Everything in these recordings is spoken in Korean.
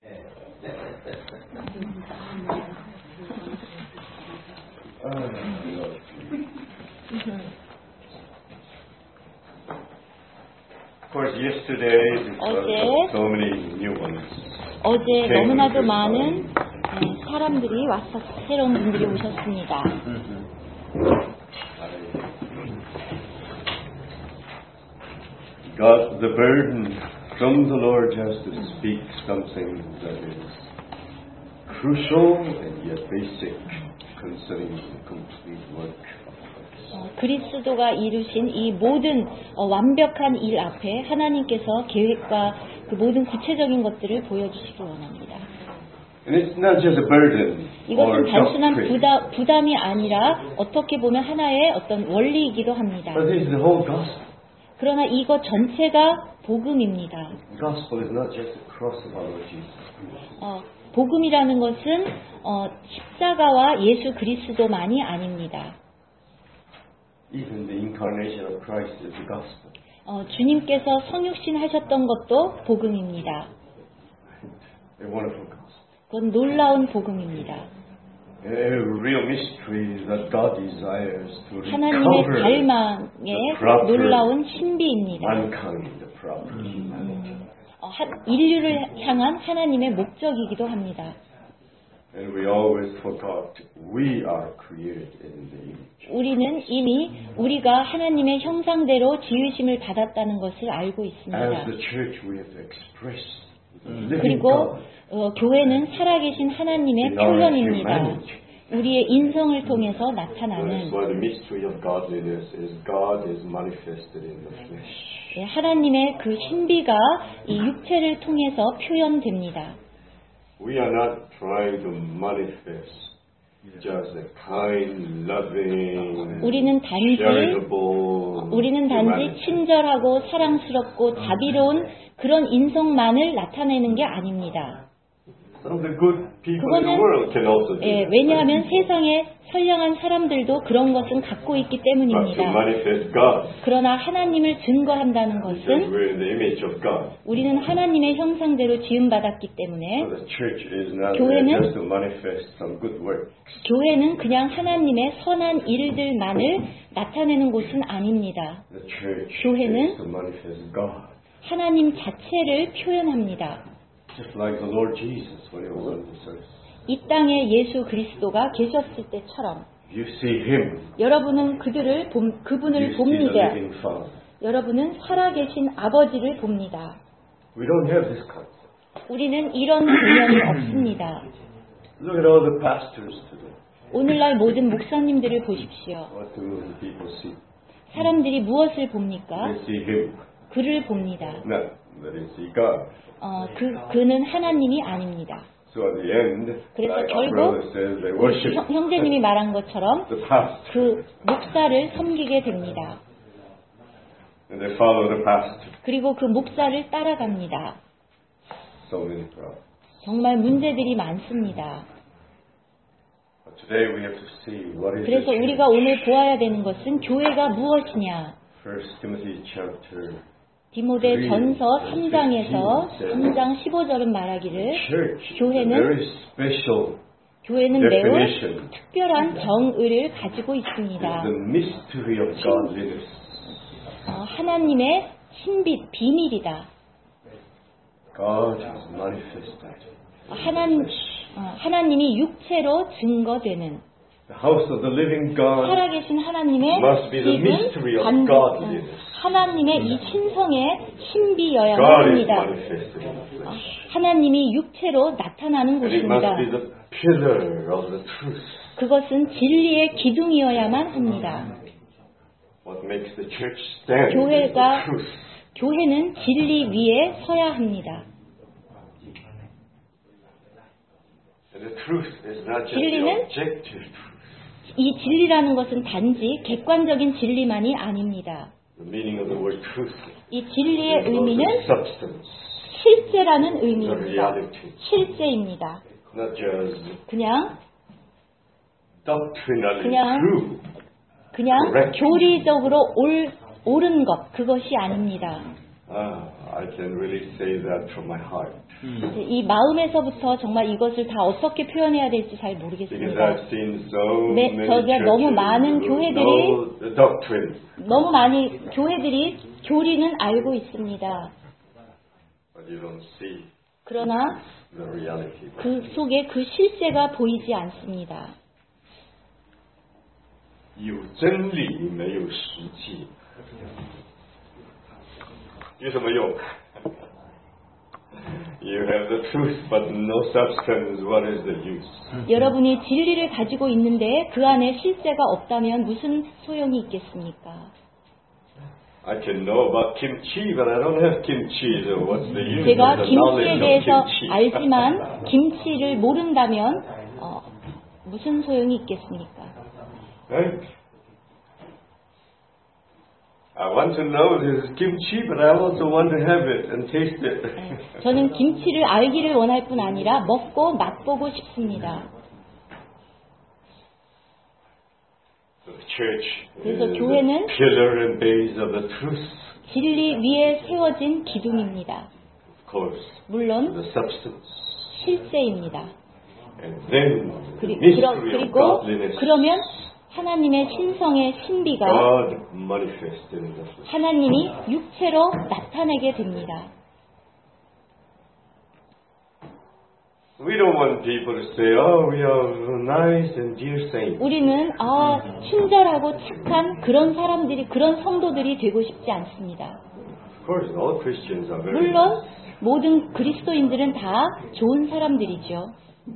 Of course, yesterday because so many new ones. 어제 너무나도 많은 사람들이 새로운 분들이 오셨습니다. Got the burden from the Lord just to speak something that is crucial and yet basic concerning the complete work of Christ. 그리스도가 이루신 이 모든 완벽한 일 앞에 하나님께서 계획과 그 모든 구체적인 것들을 보여주시기 원합니다. And it's not just a burden 이것은 or 단순한 doctrine. 부담이 아니라 어떻게 보면 하나의 어떤 원리이기도 합니다. But this is the whole gospel. 그러나 이것 전체가 복음입니다. The gospel is not just the cross of our Lord Jesus. 복음이라는 것은 십자가와 예수 그리스도만이 아닙니다. Even the incarnation of Christ is the gospel. 주님께서 성육신 하셨던 것도 복음입니다. A wonderful gospel. 그건 놀라운 복음입니다. A real mystery that God desires to 하나님의 recover 갈망의 놀라운 신비입니다. mankind, the proper humanity. 인류를 향한 하나님의 목적이기도 합니다. And we always forgot we are created in the image. 우리는 이미 우리가 하나님의 형상대로 지으심을 받았다는 것을 알고 있습니다. As the church we have to express the living 그리고 God. 교회는 살아계신 하나님의 표현입니다. 우리의 인성을 통해서 나타나는 That's why the mystery of godliness is God is manifested in the flesh. 하나님의 그 신비가 이 육체를 통해서 표현됩니다. We are not trying to manifest just a kind, loving, 우리는 단지 친절하고 사랑스럽고 자비로운 그런 인성만을 나타내는 게 아닙니다. Some of the good people in the world can also do that. 왜냐하면 세상에 선량한 사람들도 그런 것은 갖고 있기 But to 때문입니다. manifest God, 그러나 하나님을 증거한다는 because 것은 we're in the image of God. 우리는 하나님의 형상대로 지음받았기 때문에 So the church is not 교회는 just to manifest some good works. 교회는 그냥 하나님의 선한 일들만을 나타내는 곳은 아닙니다. The church 교회는 is to manifest God. 하나님 자체를 표현합니다. Just like the Lord Jesus when he was on this earth. 이 땅에 예수 그리스도가 계셨을 때처럼 You see him. 여러분은 그분을 You see the 봅니다. living Father. 여러분은 살아계신 아버지를 봅니다. We don't have this concept. 우리는 이런 개념이 없습니다. Look at all the pastors today. 오늘날 모든 목사님들을 보십시오. What do the people see? 사람들이 무엇을 봅니까? They see him. 그를 봅니다. Not that they see God. 그는 하나님이 아닙니다. So at the end, 그래서 like our 결국 brother says, they worship 형제님이 말한 것처럼 the pastor. 그 목사를 섬기게 됩니다. And they follow the pastor. 그리고 그 목사를 따라갑니다. So many problems. 정말 문제들이 많습니다. But today we have to see what is the 그래서 church. 우리가 오늘 보아야 되는 것은 교회가 무엇이냐. 1 Timothy chapter 디모데 전서 3장에서 3장 15절은 말하기를 church is a 교회는 very special 교회는 매우 definition. 특별한 정의를 가지고 있습니다. The mystery of godliness. 하나님의 신비, 비밀이다. God is manifested. 하나님이 육체로 증거되는 The house of the living God 살아계신 하나님의 must be the mystery of 집은 godliness. 하나님의 이 신성의 신비여야만 God is 합니다. manifested in the flesh. 하나님이 육체로 나타나는 And it must 곳입니다. be the pillar of the truth. 그것은 진리의 기둥이어야만 합니다. What makes the church stand is 교회가 the truth. 교회는 진리 위에 서야 합니다. And the truth is not just the 진리는 objective truth. 이 진리라는 것은 단지 객관적인 진리만이 아닙니다. The meaning of the word truth 이 진리의 is 의미는 the substance, 실제라는 the 의미입니다. reality, 실제입니다. not just 그냥 doctrinally 그냥 true. correct. 교리적으로 옳은 것, 그것이 아닙니다. I can really say that from my heart. 이 마음에서부터 정말 이것을 다 어떻게 표현해야 될지 잘 Because 모르겠습니다. I've seen so 네, many 저희가 너무 많은 churches who 교회들이 know the doctrine, 너무 많이 교회들이 교리는 알고 있습니다. but you don't see 그러나 the reality. 그 속에 그 실제가 보이지 않습니다. 有真理没有实际，有什么用？ You have the truth, but no substance. What is the use? 여러분이 진리를 가지고 있는데 그 안에 실제가 없다면 무슨 소용이 있겠습니까? I can know about kimchi, but I don't have kimchi. So what's the use 제가 of the 김치에 knowledge of 대해서 kimchi? 알지만 김치를 모른다면 무슨 소용이 있겠습니까? Right? I want to know this kimchi, but I also want to have it and taste it. 저는 김치를 알기를 원할 뿐 아니라 먹고 맛보고 싶습니다. The church 그래서 is 교회는 the pillar and base of the truth. 진리 위에 세워진 기둥입니다. Of course, 물론 the substance. 실제입니다. And then the mystery of godliness. 그러면 하나님의 신성의 신비가 God manifested in the flesh. 하나님이 육체로 나타내게 됩니다. We don't want people to say, "Oh, we are nice and dear saints." 우리는 친절하고 착한 그런 사람들이 그런 성도들이 되고 싶지 않습니다. Of course, all Christians are very 물론 nice. 모든 그리스도인들은 다 좋은 사람들이죠.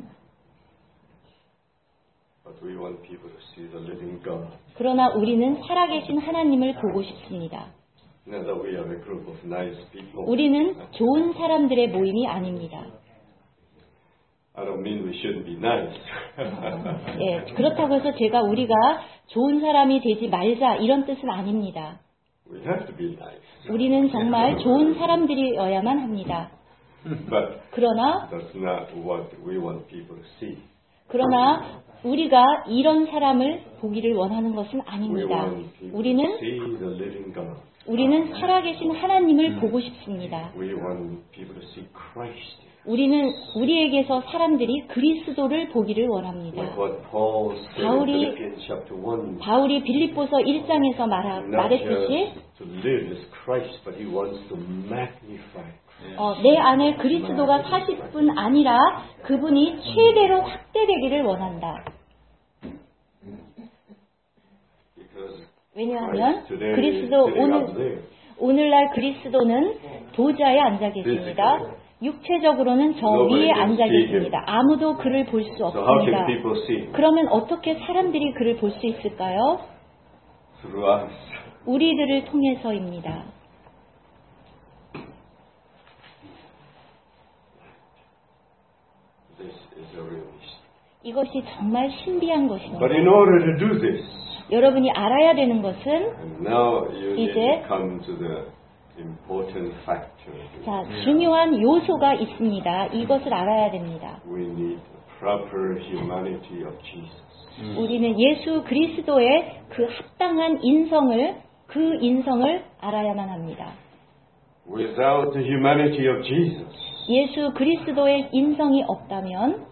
But we want people to see the living God. 그러나 우리는 살아계신 하나님을 보고 싶습니다. Not that we are a group of nice people. 우리는 좋은 사람들의 모임이 아닙니다. I don't mean we shouldn't be nice. 예, 그렇다고 해서 제가 우리가 좋은 사람이 되지 말자 이런 뜻은 아닙니다. We have to be nice. 우리는 정말 좋은 사람들이어야만 합니다. But 그러나 that's not what we want people to see. 우리가 이런 사람을 보기를 원하는 것은 We 아닙니다. want people to see the living God. 우리는 살아계신 하나님을 보고 싶습니다. We want people to see Christ. 우리에게서 사람들이 그리스도를 보기를 원합니다. Like what Paul said in Philippians chapter 1. 바울이 빌립보서 1장에서 말했듯이 Not just to live as Christ, but he wants to magnify Christ. 내 안에 그리스도가 사실 뿐 아니라 그분이 최대로 확대되기를 원한다. Because 왜냐하면 Christ today 그리스도 is sitting up there. 오늘날 그리스도는 보좌에 앉아 계십니다. 육체적으로는 저 위에 앉아 계십니다. 아무도 그를 볼 수 So how can 없습니다. people see? 그러면 어떻게 사람들이 그를 볼 수 있을까요? Through us. 우리들을 통해서입니다. This is a real mystery. 이것이 정말 신비한 But 것입니다. in order to do this, 여러분이 알아야 되는 것은 and now you need 이제 to come to the important factor. 자, 중요한 요소가 있습니다. 이것을 알아야 됩니다. We need the proper humanity of Jesus. 우리는 예수 그리스도의 그 합당한 그 인성을 알아야만 합니다. Without the humanity of Jesus, 예수 그리스도의 인성이 없다면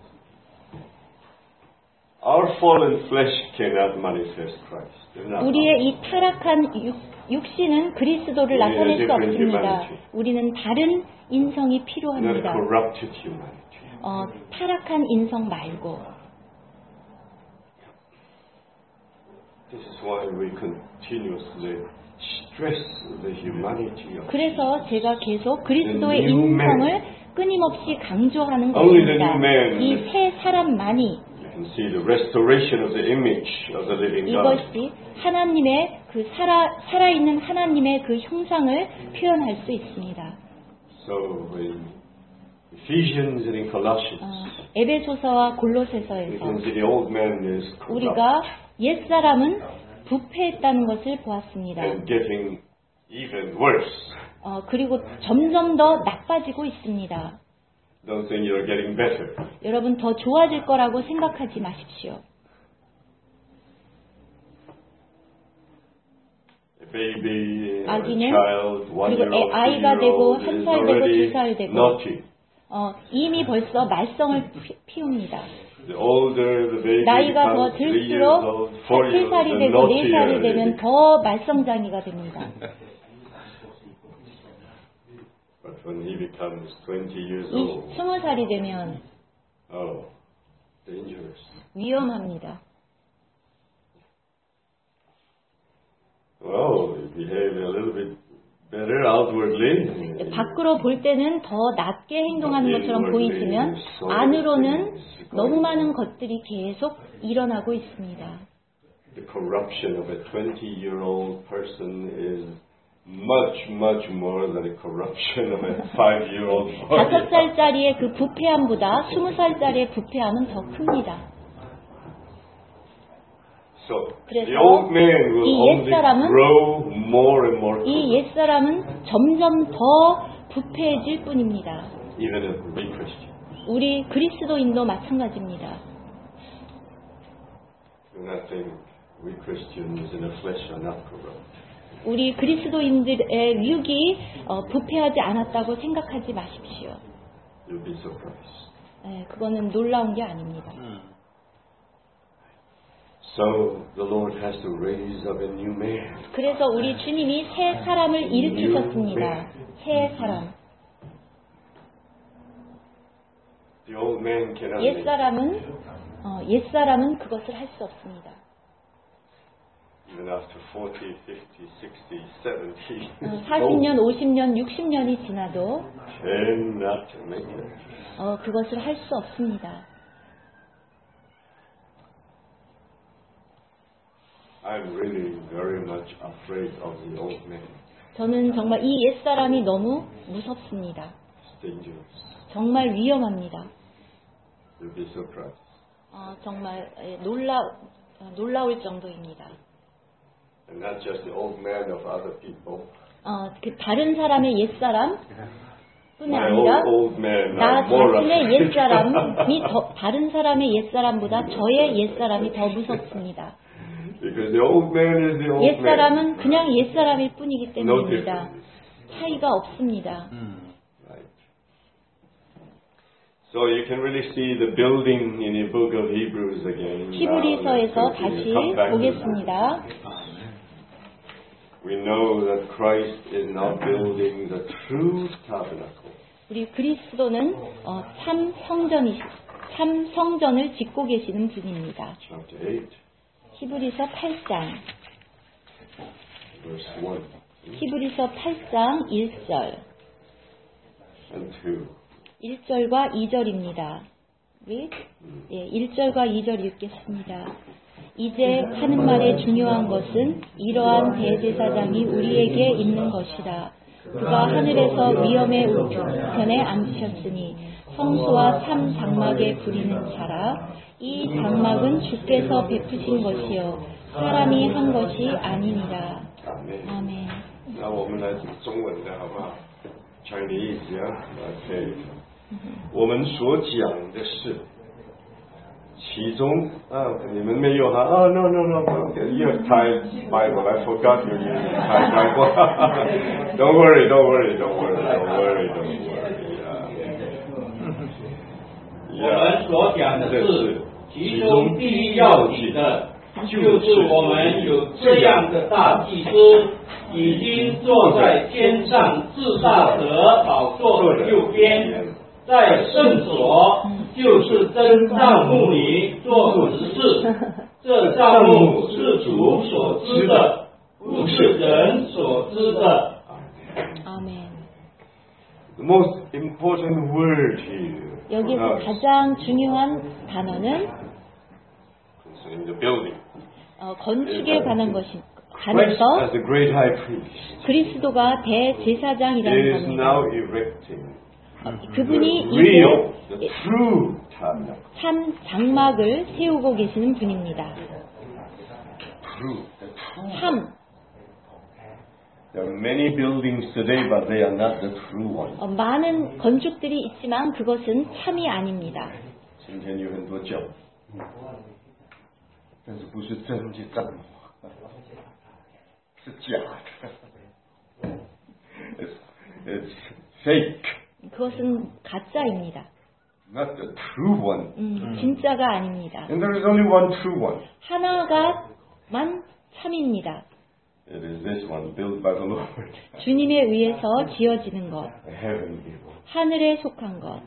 our fallen flesh cannot manifest Christ. They're not 우리의 이 타락한 육신은 그리스도를 나타낼 수 없습니다. 우리는 다른 인성이 not 필요합니다. corrupted humanity. 타락한 인성 말고. This is why we continuously stress the humanity of 그래서 제가 계속 그리스도의 The new 인성을 끊임없이 강조하는 Only the 것입니다. new man. 이 새 사람만이 You can see the restoration of the image of the living God. 이것이 하나님의 그 살아있는 하나님의 그 형상을 표현할 수 있습니다. So in Ephesians and in Colossians, 에베소서와 you 골로새서에서 can see the old man is corrupt 우리가 옛사람은 부패했다는 것을 보았습니다. and getting even worse. 그리고 점점 더 나빠지고 있습니다. Don't think you're getting better. 여러분 더 좋아질 거라고 생각하지 마십시오. If baby, 아기는 child, 1 그리고 year old, 2 아이가 year 되고 old 1살 is 되고 already 2살 되고 naughty. 이미 벌써 말썽을 피웁니다. The older the baby 나이가 더 becomes, 3 years 들수록 old, 4 years 3살이 old, 되고 4살이 되면 naughtier. 더 말썽장이가 됩니다. But when he becomes 20 years 이 old, 20살이 되면 oh, dangerous. 위험합니다. Well, they behave a little bit better outwardly. 밖으로 볼 때는 더 낮게 행동하는 것처럼 보이지만 안으로는 너무 많은 것들이 계속 일어나고 있습니다. The corruption of a 20-year-old person is much more than the corruption of a 5-year-old boy. 5살짜리의 그 부패함보다 20살짜리의 부패함은 더 큽니다. So 그래서 the old man will 이 only 옛사람은 grow more and more 이 corrupt, 옛사람은 점점 더 부패해질 뿐입니다. even as we Christians. 우리 그리스도인도 마찬가지입니다. Do not think we Christians in the flesh are not corrupt. 우리 그리스도인들의 육이 부패하지 않았다고 생각하지 마십시오. You'll be surprised. 네, 그거는 놀라운 게 아닙니다. So the Lord has to raise up a new man. 그래서 우리 주님이 새 사람을 일으키셨습니다. 새 사람. The old man cannot make it. 옛사람은 그것을 할 수 없습니다. Even after 40, 50, 60, 70, 40년, 50년, 60년이 지나도 cannot make it. 그것을 할 수 없습니다. I'm really very much afraid of the old man. 저는 정말 이 옛사람이 너무 무섭습니다. It's dangerous. 정말 위험합니다. You'll be surprised. 정말 놀라울 정도입니다. And not just the old man of other people. 그 다른 사람의 옛사람 뿐이 My 아니라 old man 나 are more 자신의 afraid. 옛사람이 다른 사람의 옛사람보다 저의 옛사람이 더 무섭습니다. Because the old man is the old man. 옛사람은 그냥 옛사람일 뿐이기 No 때문입니다. difference. 차이가 없습니다. Right. So you can really see the building in the book of Hebrews again. 히브리서에서 다시 Come back to 보겠습니다. We know that Christ is now building the true tabernacle. 우리 그리스도는 참 성전을 짓고 계시는 분입니다. Chapter 8, 히브리서 8장 verse 1 히브리서 8장 1절 and 2. 1절과 2절입니다. 1절과 2절 읽겠습니다. 이제 하는 말의 중요한 것은 이러한 대제사장이 우리에게 있는 것이다. 그가 하늘에서 위엄의 우편에 앉으셨으니 성소와 삼 장막에 부리는 자라. 이 장막은 주께서 베푸신 것이요 사람이 한 것이 아니니라. 아멘. 아멘. 那我们来读中文的好不好 ？Chinese 呀 ，OK。我们所讲的是，其中你们没有哈？No，you Thai Bible, I forgot you use Thai Bible. Don't worry. 我们所讲的是，其中第一要紧的，就是我们有这样的大祭司，已经坐在天上至大者宝座的右边，在圣所就是真帐幕里做执事。这帐幕是主所知的，不是人所知的。 아멘. The most important word here. 여기서 가장 중요한 단어는 concerning the building. 건축에 관한 Christ 관해서 as the great high priest 그리스도가 대제사장이라는 is 겁니다. now erecting 그분이 the real, 이제 the true tabernacle. 참 장막을 세우고 계시는 분입니다. True. 참 There are many buildings today, but they are not the true one. 많은 건축들이 있지만 그것은 참이 아닙니다. 今天有很多教，但是不是真的帐幕， It's fake. 그것은 가짜입니다. Not the true one. 진짜가 아닙니다. And there is only one true one. 하나가만 참입니다. It is this one built by the Lord. 주님에 의해서 지어지는 것, Heavenly one. 하늘에 속한 것.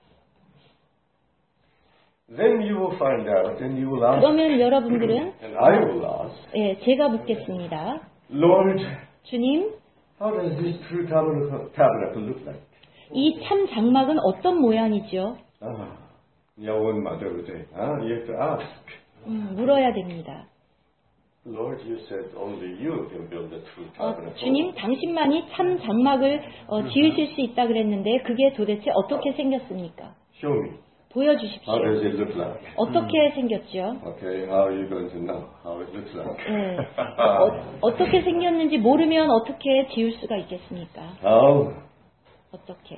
Then you will find out and you will ask. 그러면 여러분들은 And I will ask. 제가 묻겠습니다. Lord, 주님, how does this true tabernacle look like? 이 참 장막은 어떤 모양이죠? 여원 마저로제. You have to ask. 물어야 됩니다. Lord, you said only you can build the true tabernacle. 주님, 당신만이 참 장막을 지으실 수 있다 그랬는데 그게 도대체 어떻게 생겼습니까? Show me. 보여주십시오. How does it look like? 어떻게 생겼죠? Okay, how are you going to know how it looks like? 어떻게 생겼는지 모르면 어떻게 지을 수가 있겠습니까? How? 어떻게?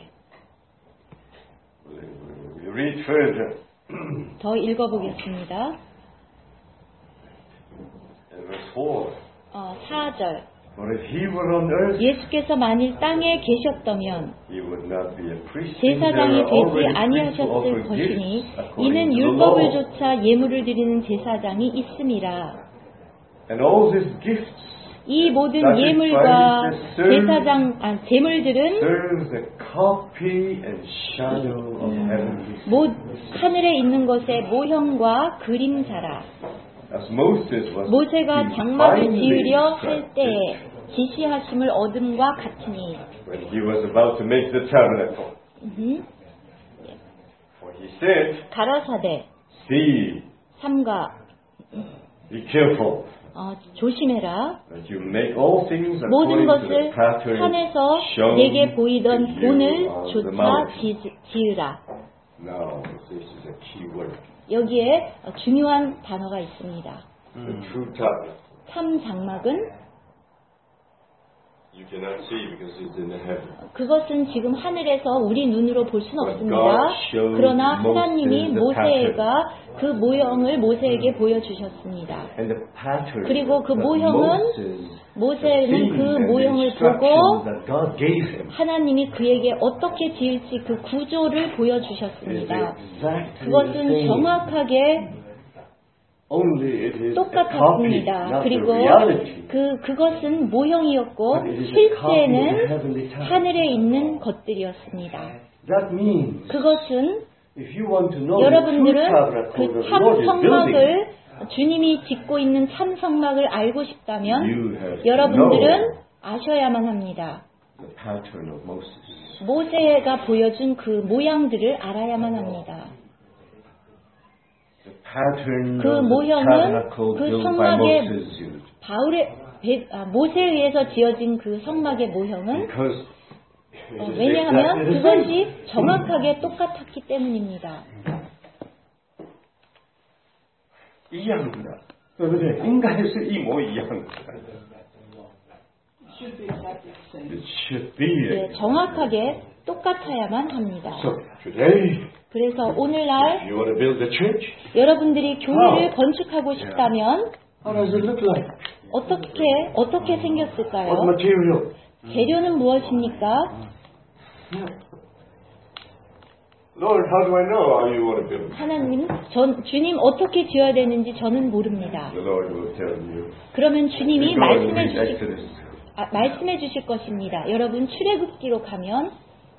We read further. 더 읽어보겠습니다. In verse 4. 4절. For if he were on earth, 예수께서 만일 땅에 계셨다면 he would not be a priest. 제사장이 되지 아니하셨을 것이니 이는 율법을 조차 예물을 드리는 제사장이 있음이라. And all his gifts 이 모든 예물과 제물들은 serves a copy and shadow of heavenly. 하늘에 있는 것의 모형과 그림자라. 모세가 장막을 지으려 할 때에 지시하심을 얻음과 같으니. When he was about to make the tabernacle. For he said, 가라사대. See. 삼가. Be careful. 조심해라. That you make all things 모든 according to the 것을 pattern 산에서 shown 내게 보이던 to you 본을 on the 조차 mountain. 지으라. Now, this is a key word. 여기에 중요한 단어가 있습니다. The true tabernacle. 참 장막은 You cannot see because it's in the heaven. 그것은 지금 하늘에서 우리 눈으로 볼 수는 없습니다. 그러나 하나님이 모세가 그 모형을 모세에게 보여주셨습니다. 그리고 그 모형은 모세는 그 모형을 보고 하나님이 그에게 어떻게 지을지 그 구조를 보여주셨습니다. 그것은 정확하게 똑같았습니다. 그리고 그것은 모형이었고 실제는 하늘에 있는 것들이었습니다. 그것은 여러분들은 그 참 성막을 주님이 짓고 있는 참 성막을 알고 싶다면 여러분들은 아셔야만 합니다. 모세가 보여준 그 모양들을 알아야만 합니다. 그 모형은 그 성막의 모세에 의해서 지어진 그 성막의 모형은 왜냐하면 그것이 정확하게 똑같았기 때문입니다. 이해합니다. 인간에서 이 모양. 네, 정확하게 똑같아야만 합니다. 그래서 오늘날 여러분들이 교회를 건축하고 싶다면 어떻게 생겼을까요? 재료는 무엇입니까? Lord, how do I know how you want to build? 하나님, 주님 어떻게 지어야 되는지 저는 모릅니다. The Lord will tell you. 그러면 주님이 말씀해 주실 것입니다. 여러분 출애굽기로 가면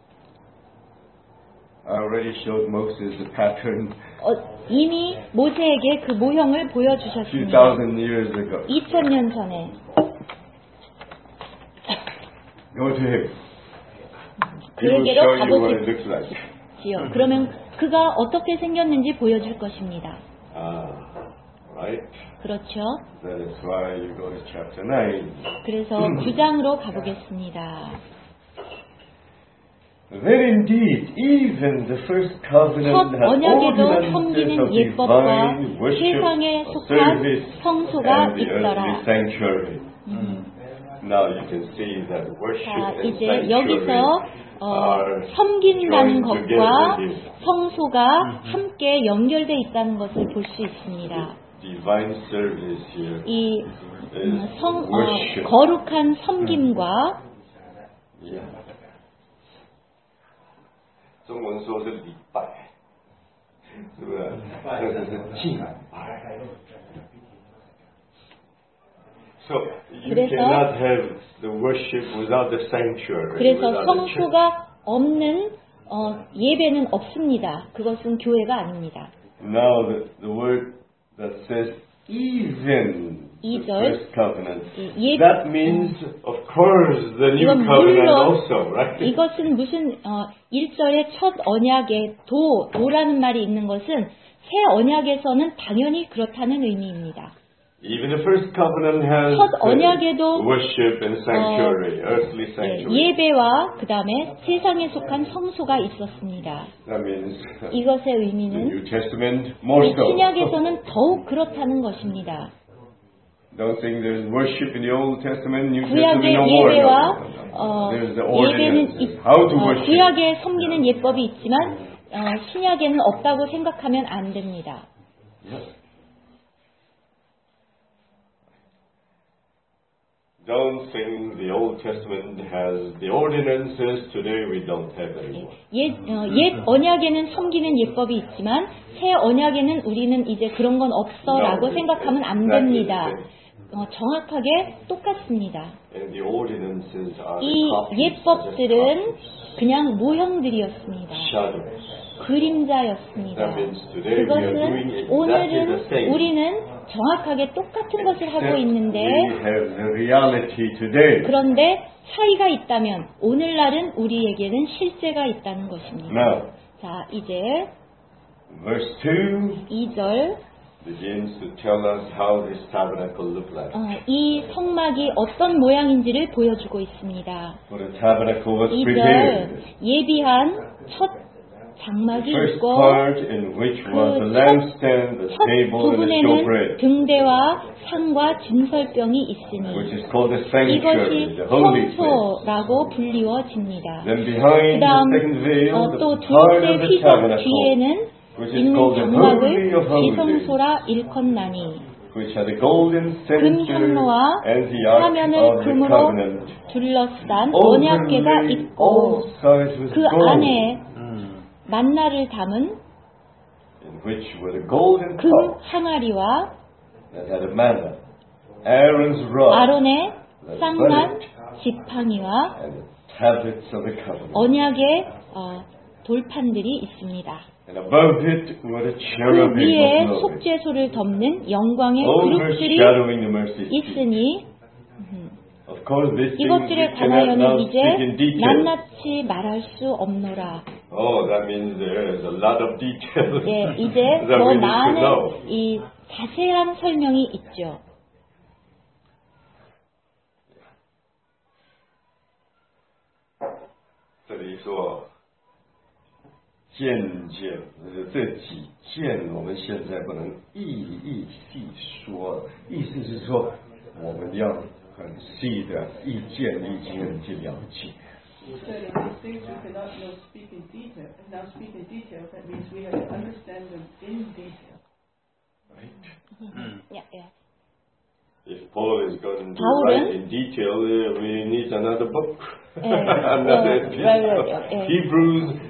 I already showed Moses the pattern. 이미 모세에게 그 모형을 보여주셨습니다. 2000 years ago. 2000년 전에. Go to him. 그에게로 가보십시오. 그러면 그가 어떻게 생겼는지 보여줄 것입니다. Right. 그렇죠. That is why you go to chapter 9. 그래서 9장으로 가보겠습니다. There indeed, even the first covenant 첫 had 언약에도 ordinances 섬기는 of 예법과 divine worship, 세상에 of 속한 service, 성소가 and the 있더라. earthly sanctuary. Now you can see that worship 자, and 이제 sanctuary 여기서 섬긴다는 것과 성소가 함께 연결되어 있다는 것을 볼 수 있습니다. divine service here 이 is 성, worship. 거룩한 섬김과 Yeah. 中文说是礼拜，是不是？这个是敬拜。So you 그래서- cannot have the worship without the sanctuary. 그래서 without the church. 성소가 없는 예배는 없습니다. 그것은 교회가 아닙니다. Now the word that says even the 2절. first covenant, 예- that means of course the new 이건 covenant 물론 also, right? 이것은 무슨 1절의 첫 언약에 도라는 말이 있는 것은 새 언약에서는 당연히 그렇다는 의미입니다. Even the first covenant has 첫 언약에도 worship and sanctuary, earthly sanctuary. 예배와 그 다음에 세상에 속한 성소가 있었습니다. That means 이것의 the 의미는 New Testament more so. 신약에서는 더욱 그렇다는 것입니다. Don't think there's worship in the Old Testament, New 구약의 Testament no more. 예배와 There's the 예배는 ordinances, how to worship. 구약에 섬기는 예법이 있지만 신약에는 없다고 생각하면 안 됩니다. Yes. Don't think the Old Testament has the ordinances. Today we don't have anymore. 옛 언약에는 섬기는 예법이 있지만 새 언약에는 우리는 이제 그런 건 없어라고 생각하면 안 됩니다. 정확하게 똑같습니다. And the ordinances are 이 the copies, 예법들은 그냥 모형들이었습니다. shadows. 그림자였습니다. That means today we are doing 그것은 exactly the 오늘은 same. 우리는 정확하게 똑같은 것을 하고 Except 있는데 we have the reality today. 그런데 차이가 있다면 오늘날은 우리에게는 실제가 있다는 것입니다. Now, 자, 이제 verse 2 2절 begins to tell us how this tabernacle looked like. 이 성막이 어떤 모양인지를 보여주고 있습니다. For the tabernacle was 2절 prepared. 예비한 첫 장막이 First 있고 part in which was the lampstand, the 첫 table, and the 부분에는 showbread, 등대와 상과 진설병이 있으니 which is called the sanctuary, 이것이 the holy place. 성소라고 불리워집니다. Then behind the 그다음 second veil, the 또 part of 둘째 the 피석 tabernacle, 뒤에는 which is 있는 called the holy 장막을 of holies, 지성소라 일컫나니 which had the golden censer 금향로와 and the ark 화면을 of the 금으로 covenant. 둘러싼 언약궤가 Overlaid 있고 all sides with 그 gold, 안에 만나를 담은 in which were the golden 금 cup 항아리와 that had a manna, Aaron's rod, 아론의 쌍난 지팡이와 and the tablets of the covenant. 언약의 돌판들이 있습니다. And above it were the 그 cherubim 위에 of glory, 속죄소를 덮는 영광의 그룹들이 overshadowing the mercy seat. 있으니 Of course, these things we 이것들에 cannot now 관하여는 speak in 이제 detail. 낱낱이 말할 수 없노라. Oh, that means there is a lot of details 네, 이제 that 더 we need to know. 많은 이 자세한 설명이 있죠. 这里说渐渐，这几件我们现在不能一一细说，意思是说我们要很细的一件一件去了解。 So in these things we cannot speak in detail. Now speak in detail, that means we have to understand them in detail. Right? Yeah, yeah. If Paul is going to 바울은- write in detail, we need another book, 네. another epistle. 네. Hebrews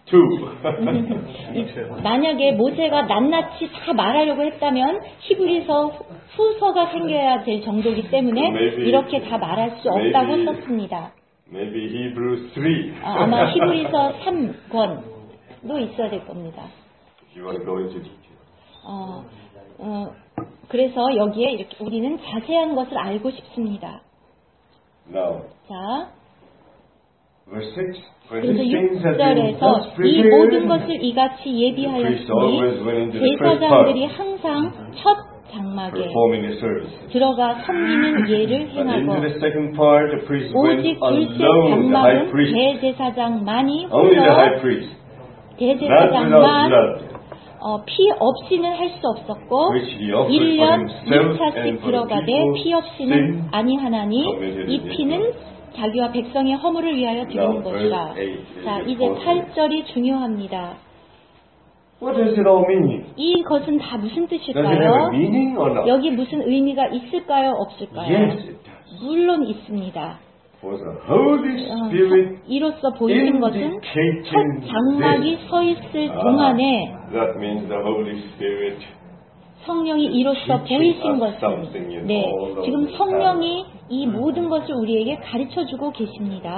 2. 만약에 모세가 낱낱이 다 말하려고 했다면 히브리서 후서가 생겨야 될 정도이기 때문에 Maybe- 이렇게 다 말할 수 없다고 maybe- 썼습니다. Maybe Hebrews 3. 아마 히브리서 3권도 있어야 될 겁니다. If you want to go into detail. 그래서 여기에 이렇게 우리는 자세한 것을 알고 싶습니다. Now, 자, verse 6. When 그래서 these things have been 6절에서 thus 이 모든 prepared, 것을 이같이 priests always 예비하였으니 went into the first part, 제사장들이 항상 첫 장막에 performing the services. 들어가 섬기는 예를 But into 행하고 the second part, the priest went 오직 둘째 alone, the high 장막은 priest, 대제사장만이 only the high 홀로 priest, not without 대제사장만 blood, 피 없이는 할 수 없었고 which he offered for 1년 himself 2차씩 and for the 들어가되 people, 피 없이는 sin 아니하나니 committed 이 in 피는 자기와 백성의 허물을 위하여 드리는 Now, 것이라. verse 8 is 자, 이제 important. 8절이 중요합니다. What does it all mean? 이것은 다 무슨 Does it have 뜻일까요? a meaning or not? 여기 무슨 의미가 있을까요? 없을까요? Yes, it does. 물론 있습니다. For the Holy Spirit 이로써 보이는 것은 indicating 첫 장막이 this. 서 있을 동안에 That means the Holy Spirit. 성령이 이로써 보이신 것은 지금 성령이 이 모든 것을 우리에게 가르쳐주고 계십니다.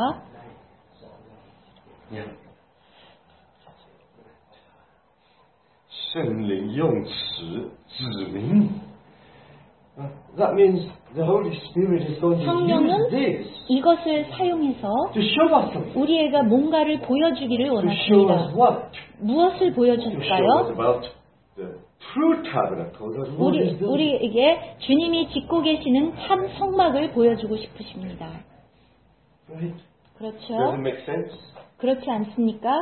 That means the Holy Spirit is going to use 성령은 this 이것을 사용해서 to show us something. 우리에게 뭔가를 보여주기를 To show us 원하십니다. what? 무엇을 To show us 보여줄까요? about the true tabernacle that Lord is building. 우리에게 주님이 짓고 계시는 참 성막을 보여주고 싶으십니다. Right? 그렇죠? Does it make sense? 그렇지 않습니까?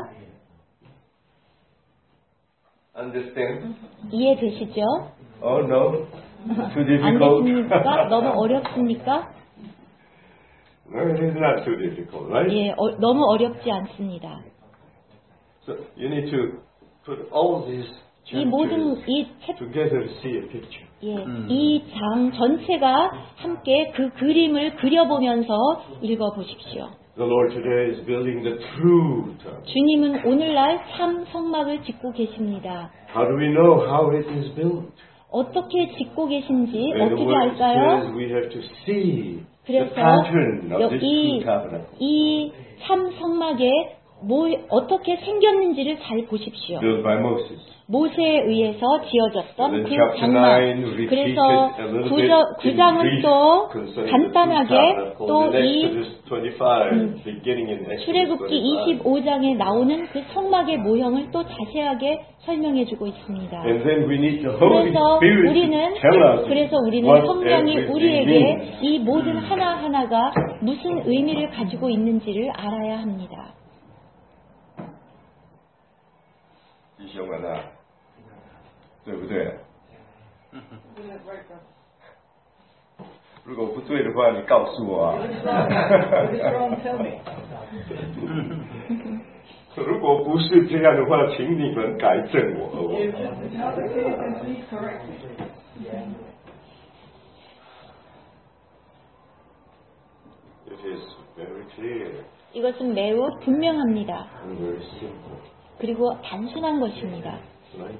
Understand? 이해되시죠? Oh no? Too 안 difficult? 되십니까? 너무 어렵습니까? No, it is not too difficult, right? 예, 너무 어렵지 않습니다. So you need to put all these 이 모든 chapters together to see a picture. 이 장 전체가 함께 그 그림을 그려보면서 읽어보십시오. The Lord today is building the true tabernacle. 주님은 오늘날 참 성막을 짓고 계십니다. How do we know how it is built? 어떻게 짓고 계신지 And the 어떻게 word says 알까요? we have to see the 그래서 pattern of this true tabernacle. 이 참 성막에 어떻게 생겼는지를 잘 보십시오. Built by Moses. 모세에 의해서 지어졌던 And 그 then chapter 장막. 9 그래서 repeated a little bit in 9장은 brief 또 concerning 간단하게 the true tabernacle. 또 In 이 Exodus 25, beginning in Exodus 출애굽기 25. 25장에 나오는 그 성막의 모형을 또 자세하게 설명해주고 있습니다. And then we need the Holy 그래서 Spirit to tell us what 성령이 everything 우리에게 means. 이 모든 하나하나가 무슨 의미를 가지고 있는지를 알아야 합니다. 弟兄们啊，对不对？如果不对的话，你告诉我啊。如果不是这样的话，请你们改正我。It is very clear. 이것은 매우 분명합니다. And very simple. 그리고 단순한 것입니다. Right?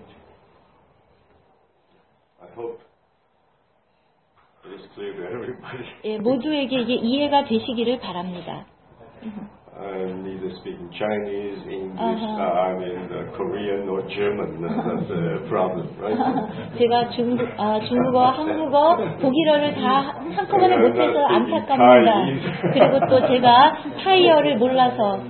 I hope it is clear to everybody. 예, 모두에게 이게 이해가 되시기를 바랍니다. I'm neither speaking Chinese, English, I mean Korean or German. That's a problem, right? 제가 중국어, 한국어, 독일어를 다 한꺼번에 못해서 안타깝습니다. 그리고 또 제가 타이어를 몰라서.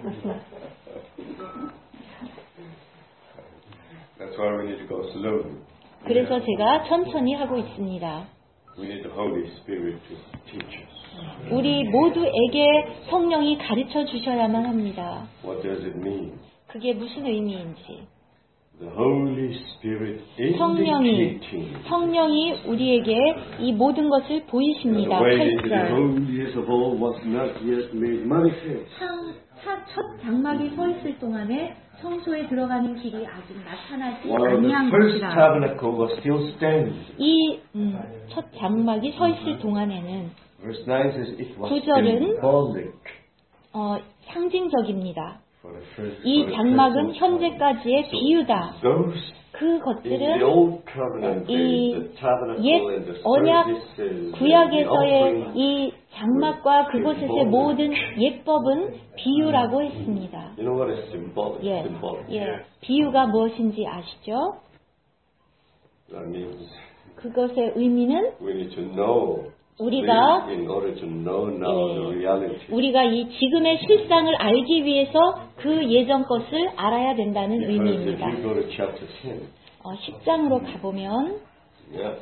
That's why we need to go slowly. 그래서 제가 천천히 하고 있습니다. We need the Holy Spirit to teach us. 우리 모두에게 성령이 가르쳐 주셔야만 합니다. What does it mean? 그게 무슨 의미인지. The Holy Spirit indicating 성령이 우리에게 이 모든 것을 보이십니다. the way into the holiest of all was not yet made manifest. 첫 장막이 서 있을 동안에 성소에 들어가는 길이 아직 나타나지 While the 아니한 first 것이라. tabernacle was still standing. 이 첫 장막이 서 있을 동안에는 Verse 9 says it was 구절은 symbolic. 상징적입니다. For the first, 이 for the 장막은 present. 현재까지의 비유다. Those 그 in the 것들은 old covenant 이 days, the tabernacle 옛 and the 언약 services, the 구약에서의 offerings, 이 장막과 그곳에서의 모든 예법은 비유라고 했습니다. You know what is symbolic? 예, Symbolic. 예, 비유가 무엇인지 아시죠? That means 그것의 의미는 we need to know 우리가 in order to know now the reality. 우리가 이 지금의 실상을 알기 위해서 그 예전 것을 알아야 된다는 Because if 의미입니다. you go to chapter 10, 10장으로 가보면 yeah.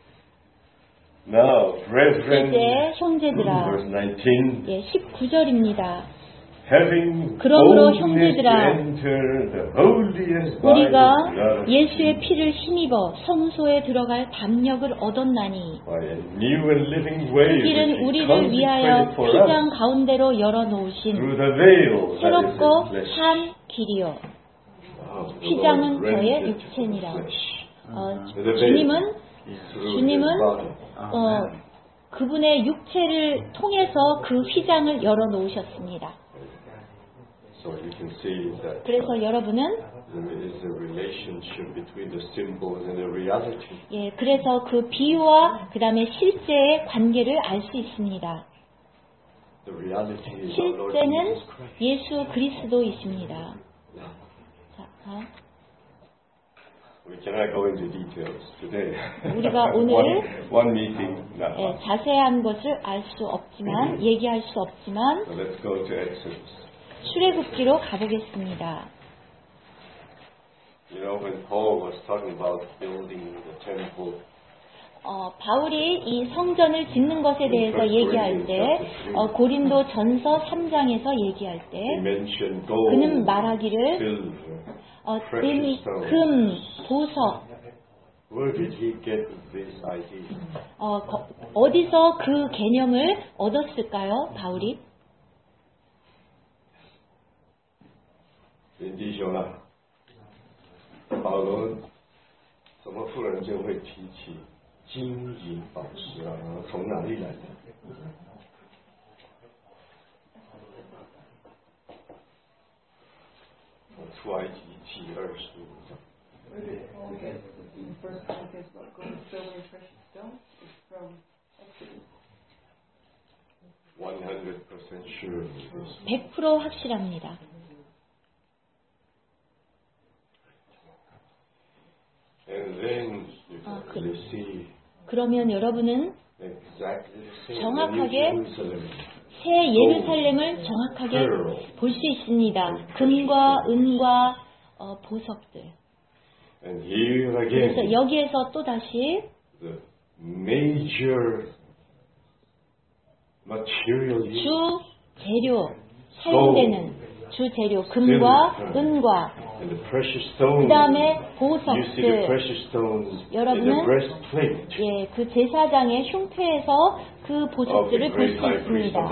Now, brethren, 이제 형제들아, verse 19, 19절입니다. having 그러므로 boldness to 형제들아, enter the holiest by 우리가 the blood of 예수의 피를 힘입어 성소에 들어갈 담력을 얻었나니 by a new and living way 그 길은 which he 우리를 위하여 consecrated for 피장 us 가운데로 열어놓으신 through the veil that is 새롭고 his flesh. 산 길이요. 휘장은 저의 육체니라. 주님은 그분의 육체를 통해서 그 휘장을 열어 놓으셨습니다. 그래서 여러분은 그래서 그 비유와 그 다음에 실제의 관계를 알 수 있습니다. 실제는 예수 그리스도이십니다. 우리가 오늘 자세한 것을 알 수 없지만 얘기할 수 없지만 출애굽기로 가보겠습니다. 바울이 이 성전을 짓는 것에 대해서 얘기할 때 고린도 전서 3장에서 얘기할 때 그는 말하기를 금, 보석 어디서 그 개념을 얻었을까요? 바울이? 弟兄啊，保罗怎么忽然间会提起金银宝石啊？从哪里来的？出埃及记25章。 Where did Paul get in First Corinthians about gold, silver, and precious stones? It's from Exodus. 100% sure. 100% 확실합니다. 그러면 여러분은 정확하게 새 예루살렘을 정확하게 볼 수 있습니다. 금과 은과 보석들. 그래서 여기에서 또 다시 주 재료 사용되는 주 재료 금과 은과 그 다음에 보석들 여러분은 그 제사장의 흉패에서 그 보석들을 볼 수 있습니다.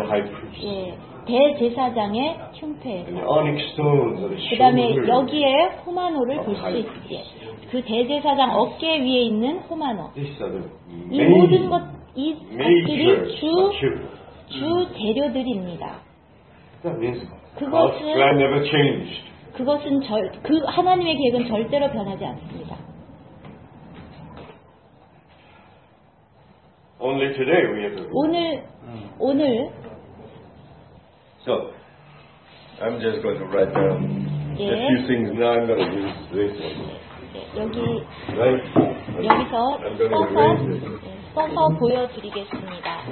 대제사장의 흉패 그 다음에 여기에 호마노를 볼 수 있지. 그 대제사장 어깨 위에 있는 호마노 이 모든 것들이 주 재료들입니다. 그것은 그 하나님의 계획은 절대로 변하지 않습니다. 오늘 So, I'm just going to write down a few things. Now I'm going to use this one. 여기서 써서 보여드리겠습니다.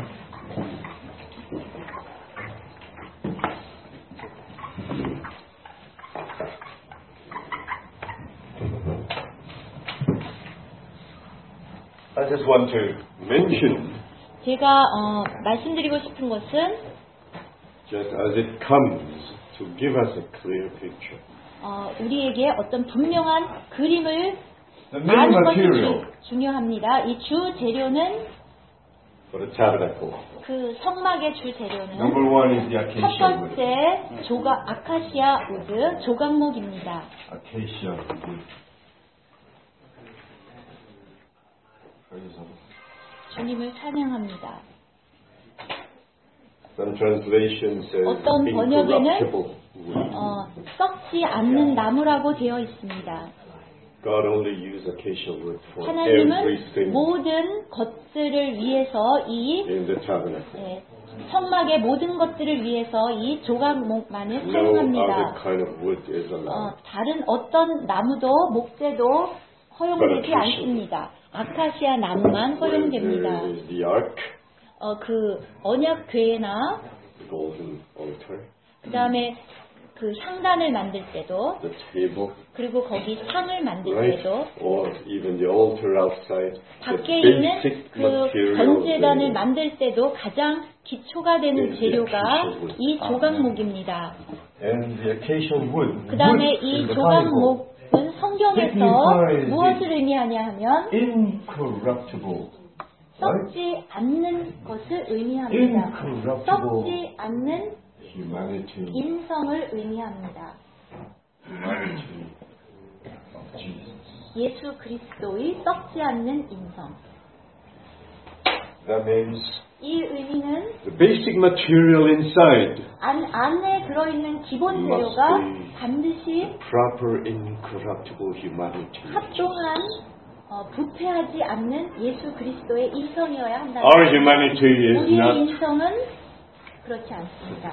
I just want to mention 제가 말씀드리고 싶은 것은 just as it comes to give us a clear picture. 우리에게 어떤 분명한 그림을 아는 것이 중요합니다. 이 주 재료는 for the tabernacle. 그 성막의 주 재료는 Number one is the 첫 acacia wood. 번째 아카시아 우드 조각목입니다. Acacia wood. Praise the Lord. 주님을 찬양합니다. Some translation says 어떤 incorruptible 번역에는 wood. 썩지 않는 나무라고 되어 있습니다. God only used acacia wood for 하나님은 everything 모든 것들을 위해서 in the tabernacle. 성막의 모든 것들을 위해서 이 조각목만을 No 사용합니다. other kind of wood is allowed. 다른 어떤 나무도 목재도 허용되지 않습니다. 아카시아 나무만 허용됩니다. There is the ark, 그 언약궤나 the golden altar, 그 다음에 그 상단을 만들 때도 the table, 그리고 거기 상을 만들 right? 때도 Or even the altar outside. 밖에 The 있는 basic 그 material 전제단을 만들 때도 가장 기초가 되는 is 재료가 the acacia 이 조각목입니다. And the acacia wood. 그 다음에 wood 이 in the Bible 조각목은 성경에서 signifies 무엇을 의미하냐 하면 incorruptible. 썩지 않는 것을 의미합니다. 썩지 않는 Humanity. 인성을 의미합니다. Humanity. Jesus. 예수 그리스도의 썩지 않는 인성. That means 이 의미는 the basic material inside 안에 들어있는 기본 재료가 반드시 proper incorruptible humanity. 합동한 부패하지 않는 예수 그리스도의 인성이어야 한다. Our humanity is 우리의 not 인성은 그렇지 않습니다.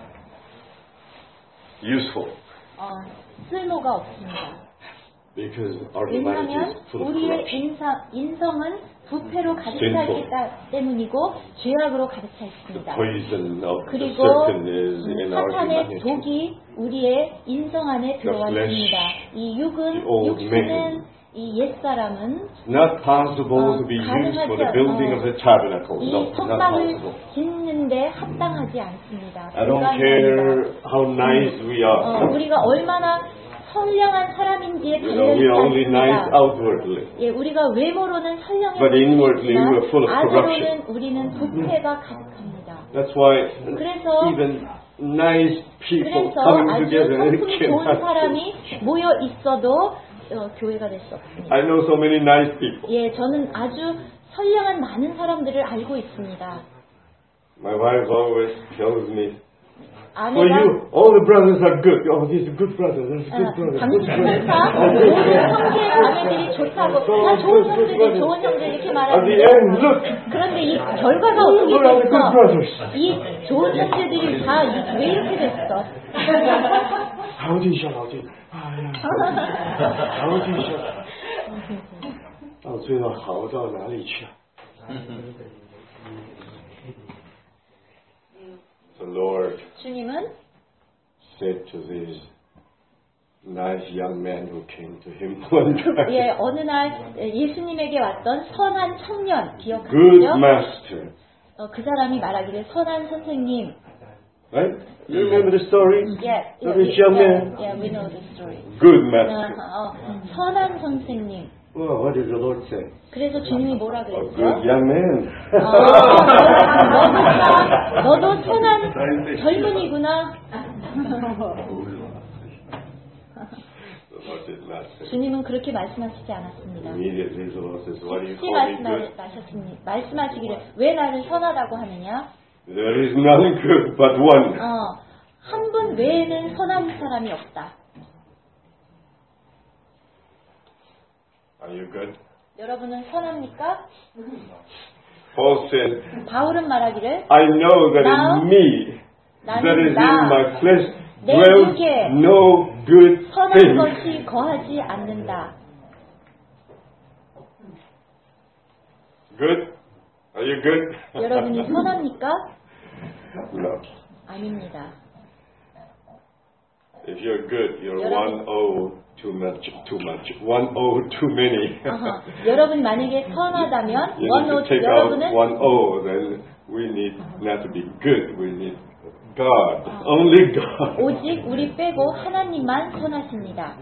useful 쓸모가 없습니다. because our humanity 왜냐하면 is full of 우리의 corruption. 인성은 부패로 가득 차 있기 때문이고 죄악으로 가득 차 있습니다. Poison of the 그리고 serpent is in our 사탄의 humanity. 독이 우리의 인성 안에 들어왔습니다. 이 육신은 이 옛사람은 It's not possible to be used for the building of the tabernacle. 이 No, not 성막을 possible. 짓는데 합당하지 않습니다. I don't care how nice we are. 우리가 얼마나 선량한 사람인지에 You know, we are only 달려있지 nice 않습니다. outwardly. 예, 우리가 외모로는 선량해 But inwardly we are full of corruption. 안으로는 우리는 부패가 가득합니다. That's why 그래서 even nice people 그래서 coming 아주 together 성품이 좋은 cannot. 사람이 모여 있어도 교회가 될 수 없습니다. I know so many nice people. 예, 저는 아주 선량한 많은 사람들을 알고 있습니다. My wife always tells me, for 아내가 you, all the brothers are good. Oh, he's a good brother. That's a good brother. 당신 Good brother. 항상 모든 형제 자매들이 좋다고 다 좋은 형제들 좋은 형제 이렇게 At the 말하는데 end, look. 그런데 이 결과가 어떻게 Where are the good 됐어? brothers? 이 좋은 형제들이 다 왜 이렇게 됐어? 好弟兄，好弟兄，哎呀，好弟兄，到最后好到哪里去啊？ The Lord 주님은 said to this nice young man who came to him one time, 예, 어느 날 예수님에게 왔던 선한 청년 Good 기억하시죠? master. 그 사람이 말하기를 선한 선생님. Right? You remember the story? Yeah, Of this young man? yeah, we know the story. Good master. 선한 선생님. Well, what did the Lord say? 그래서 주님이 뭐라 A 그랬죠? good young man. 너도 선한 젊은이구나. The Lord did not say. 주님은 그렇게 말씀하시지 않았습니다. Immediately the Lord says, what do you 쉽게 call me good? 말씀하시기를 왜 나를 선하다고 하느냐? There is none good but one. 한 분 외에는 선한 사람이 없다. Are you good? 여러분은 선합니까? Paul said, 바울은 말하기를 I know that Now, in me, that is in my flesh, 내 dwells 육에 no good 선한 thing. 것이 거하지 않는다. Good? Are you good? 여러분이 선합니까? No. 아닙니다. If you're good, you're 1-0 too much. 1-0 too many. 여러분 만약에 선하다면 You need to take out 여러분은 1-0, then we need not to be good. We need God. Only God. 오직 우리 빼고 하나님만 선하십니다.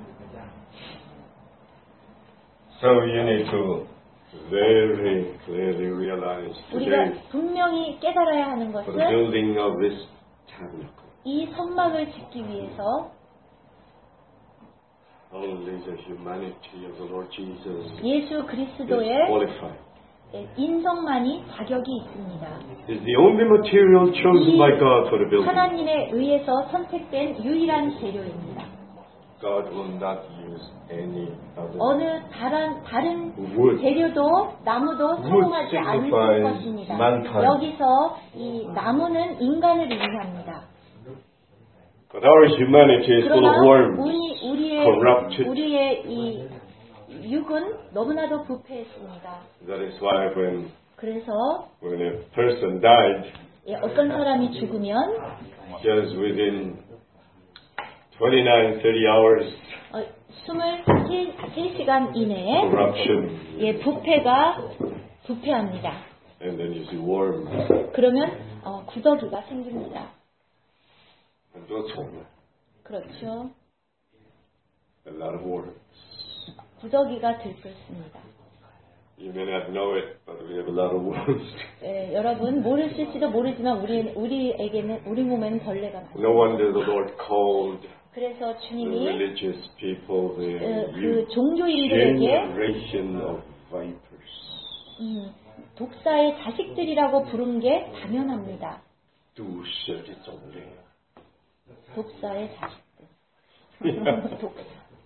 So you need to very clearly realize 우리가 today 분명히 깨달아야 하는 for the 것은 building of this tabernacle, 이 성막을 짓기 위해서 only the humanity of the Lord Jesus 예수 is 그리스도의 qualified. 인성만이 자격이 있습니다. Is the only material chosen by God for the building. 하나님에 의해서 선택된 유일한 재료입니다. God will not use any other. 어느 다른 wood. 재료도 나무도 사용하지 않을 signifies 것입니다. mankind. 여기서 이 나무는 인간을 의미합니다. But our humanity is full of 그러나 worms, corrupted. 우리의 이 육은 너무나도 부패했습니다. That is why 그래서 when a person died, 어떤 사람이 죽으면 just within 29, 30 hours, 23시간 이내에 corruption, 부패합니다. and then you see worms. 그러면 구더기가 생깁니다. And those worms, 그렇죠. a lot of worms. 구더기가 들끓습니다. You may not know it, but we have a lot of worms. 여러분 모르실지도 모르지만 우리 몸에는 벌레가 많아요. No wonder the Lord called 그래서 The 주님이 religious people, the 그 종교인들에게 generation of vipers. 독사의 자식들이라고 부른 게 당연합니다. 毒蛇的种类。 독사의 자식들. 독사.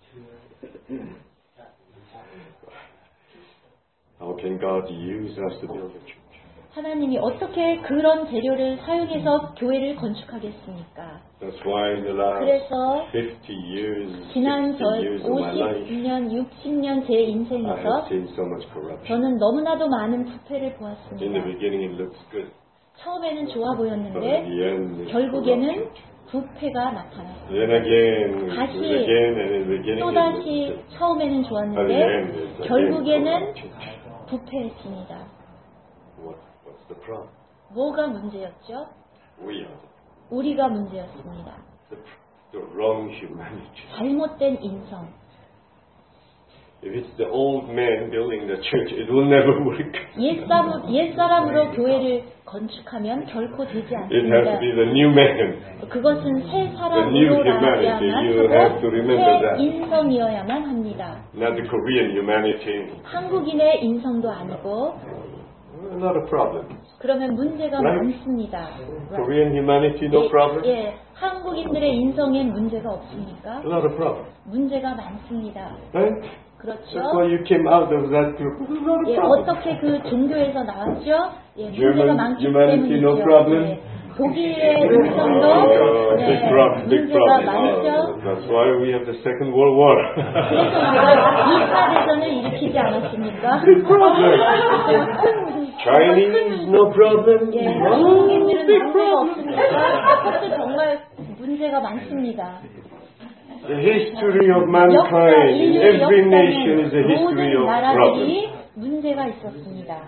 How can God use us to build a church? 하나님이 어떻게 그런 재료를 사용해서 교회를 건축하겠습니까? That's why in the last 그래서 50 years, 지난 60 years of my life, 50년, 60년 제 I have 인생에서 seen so much corruption. 저는 너무나도 많은 부패를 In the 보았습니다. beginning it looks good, 처음에는 좋아 but at 보였는데 the end it's 결국에는 corruption. 부패가 나타났습니다. Then again, 다시 again, and in the beginning it looks 또다시 good. 처음에는 At the 좋았는데 end it's again 결국에는 corrupted. 부패했습니다. What's the problem? 뭐가 문제였죠? We are 우리가 문제였습니다. the wrong humanity. 잘못된 인성. If it's the old man building the church, it will never work. 옛사람으로 교회를 건축하면 결코 되지 It has to 않습니다. be the new man. 그것은 새 The new 사람으로 humanity. 나야만 You have 하고 to remember 새 that. 인성이어야만 합니다. Not the Korean humanity. 한국인의 인성도 아니고 Not a problem. 그러면 문제가 Right. 많습니다. Korean humanity, no problem. 예, 한국인들의 인성엔 문제가 없습니까? Not a problem. 문제가 많습니다. Right? 그렇죠? That's why you came out of that group. Not a 예, problem. 어떻게 그 종교에서 나왔죠? 예, 문제가 German 많기 humanity, no 때문이죠. problem. 예, 독일의 인성도 Big 네, problem, big 문제가 problem. 많죠. That's why we have the Second World War. 그래서 우리가 2차 대전을 일으키지 않았습니까? Big problem. Chinese, no problem. 예, Oh, 한국인들은 big 문제가 problem. 없습니까? 그것도 정말 문제가 많습니다. The history of 역사, mankind in 인류의 every nation is a 역사는 history 모든 of problems. 나라들이 문제가 있었습니다.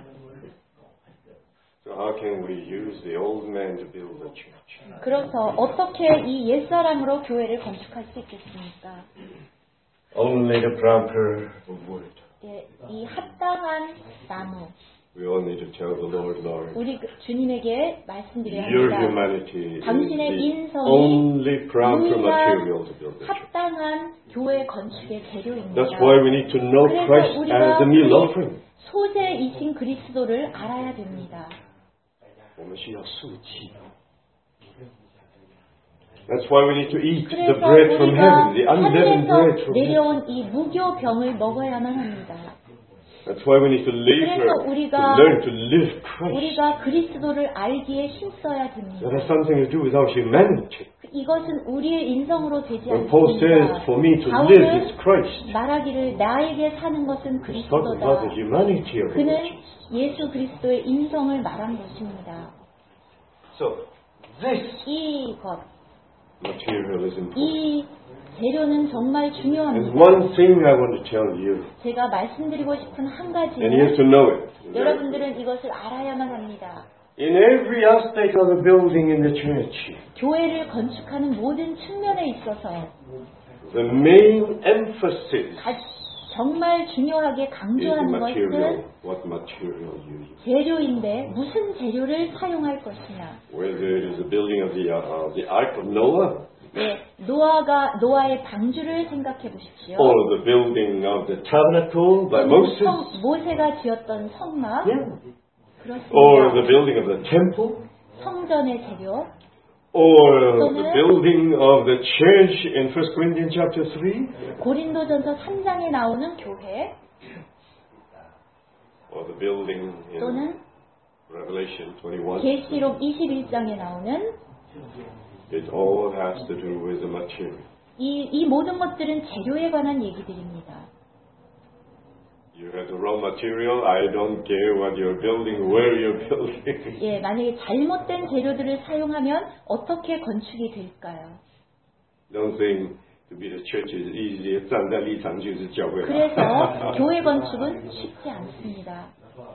So how can we use the old man to build a church? 그래서 어떻게 이 옛사람으로 교회를 건축할 수 있겠습니까? Only the proper word. 예, 이 합당한 나무. We all need to tell the Lord, Lord, 우리 주님에게 말씀드려야 your 합니다. humanity is 당신의 the 인성이 only proper 유일한 material to build a church. 합당한 교회 건축의 재료입니다. That's why we need to know 그래서 Christ 우리가 as the meal offering. 소재이신 그리스도를 알아야 됩니다. 我们需要素祭。That's why we need to eat the 그래서 bread from heaven, the 우리가 unleavened bread 하늘에서 from heaven. 내려온 이 무교병을 먹어야만 합니다. That's why we need to 그래서 labor, to 우리가 learn to live Christ. 우리가 그리스도를 알기에 힘써야 됩니다. That has something to do with our humanity. 이것은 우리의 인성으로 되지 When Paul says, 않습니다. for me to live is 바울은 Christ, 말하기를 나에게 사는 것은 he's talking about the 그리스도다. humanity of the 그는 church. 예수 그리스도의 인성을 말한 것입니다. So, this 이것, material is important. 이 재료는 정말 And 중요합니다. one thing I want to tell you, 제가 말씀드리고 싶은 한 and you have 가지는 to know it. 여러분들은 이것을 알아야만 합니다. In every aspect of the building in the church, 교회를 건축하는 모든 측면에 있어서 the main emphasis 정말 중요하게 is the 강조하는 material. 것은 What material you use. 재료인데 무슨 재료를 사용할 것이냐. Whether it is the building of the Ark of Noah, 네, 노아의 방주를 생각해 보십시오. or the building of the tabernacle by 또는 Moses, 모세가 지었던 성막, yeah. or the 그렇습니다. building of the temple, 성전의 재료, or 또는 the building of the church in 1 Corinthians chapter 3, 고린도전서 3장에 나오는 교회, or the building in 또는 Revelation 21. 계시록 21장에 나오는 It all has to do with the material. 이 모든 것들은 재료에 관한 얘기들입니다. You have the raw material. I don't care what you're building, where you're building. 예, 만약에 잘못된 재료들을 사용하면 어떻게 건축이 될까요? Don't think to be the church is easy. 站在立场就是教会。 그래서 교회 건축은 쉽지 않습니다.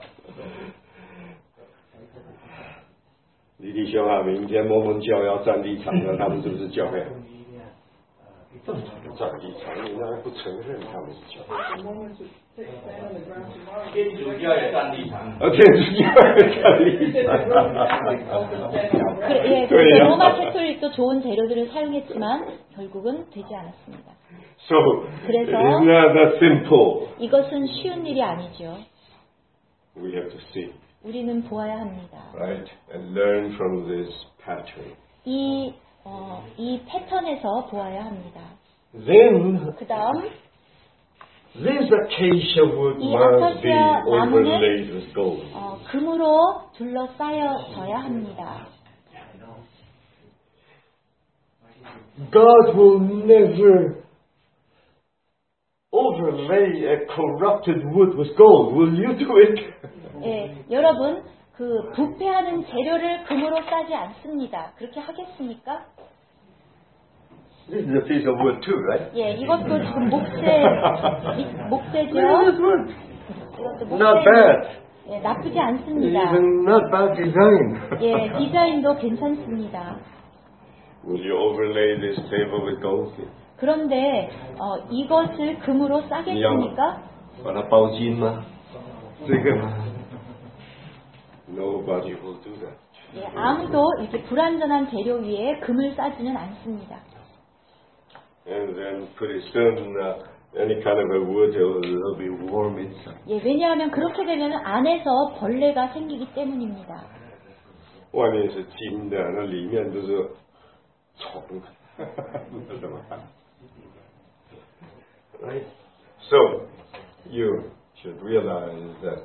李弟兄啊，明天摩门教要站立场的，他们是不是教会？ 자기 장이나不承认他们是教会。 The Mormons would stand on the ground tomorrow. 天主教也站立场。 天主教也站立 He said the Roman Catholics also stand on the ground. 예, 그래서 로마 캐톨릭도 좋은 재료들을 사용했지만 결국은 되지 않았습니다. So 그래서 it's not that simple. 이것은 쉬운 일이 아니죠. We have to see, 우리는 보아야 합니다. right, and learn from this pattern. 이 패턴에서 보아야 합니다. Then 그 다음 this acacia wood 이 must be 아카시아 나무는 overlaid with gold. 금으로 둘러싸여져야 합니다. God will never overlay a corrupted wood with gold. Will you do it? 예, 여러분 그 부패하는 재료를 금으로 싸지 않습니다. 그렇게 하겠습니까? This is a piece of wood too, right? 예, 이것도 지금 목재죠. wood. 이것도 Not bad. 예, 나쁘지 않습니다. Even not bad design. 예, 디자인도 괜찮습니다. Will you overlay this table with gold? 그런데 이것을 금으로 싸겠습니까? 把它包金吗？这个 Nobody will do that. 예, 아무도 이렇게 불완전한 재료 위에 금을 싸지는 않습니다. And then pretty soon any kind of a wood will be warm inside. 예, 왜냐하면 그렇게 되면 안에서 벌레가 생기기 때문입니다. 外面是金的，那里面都是虫，那怎么办 ？Right? So you should realize that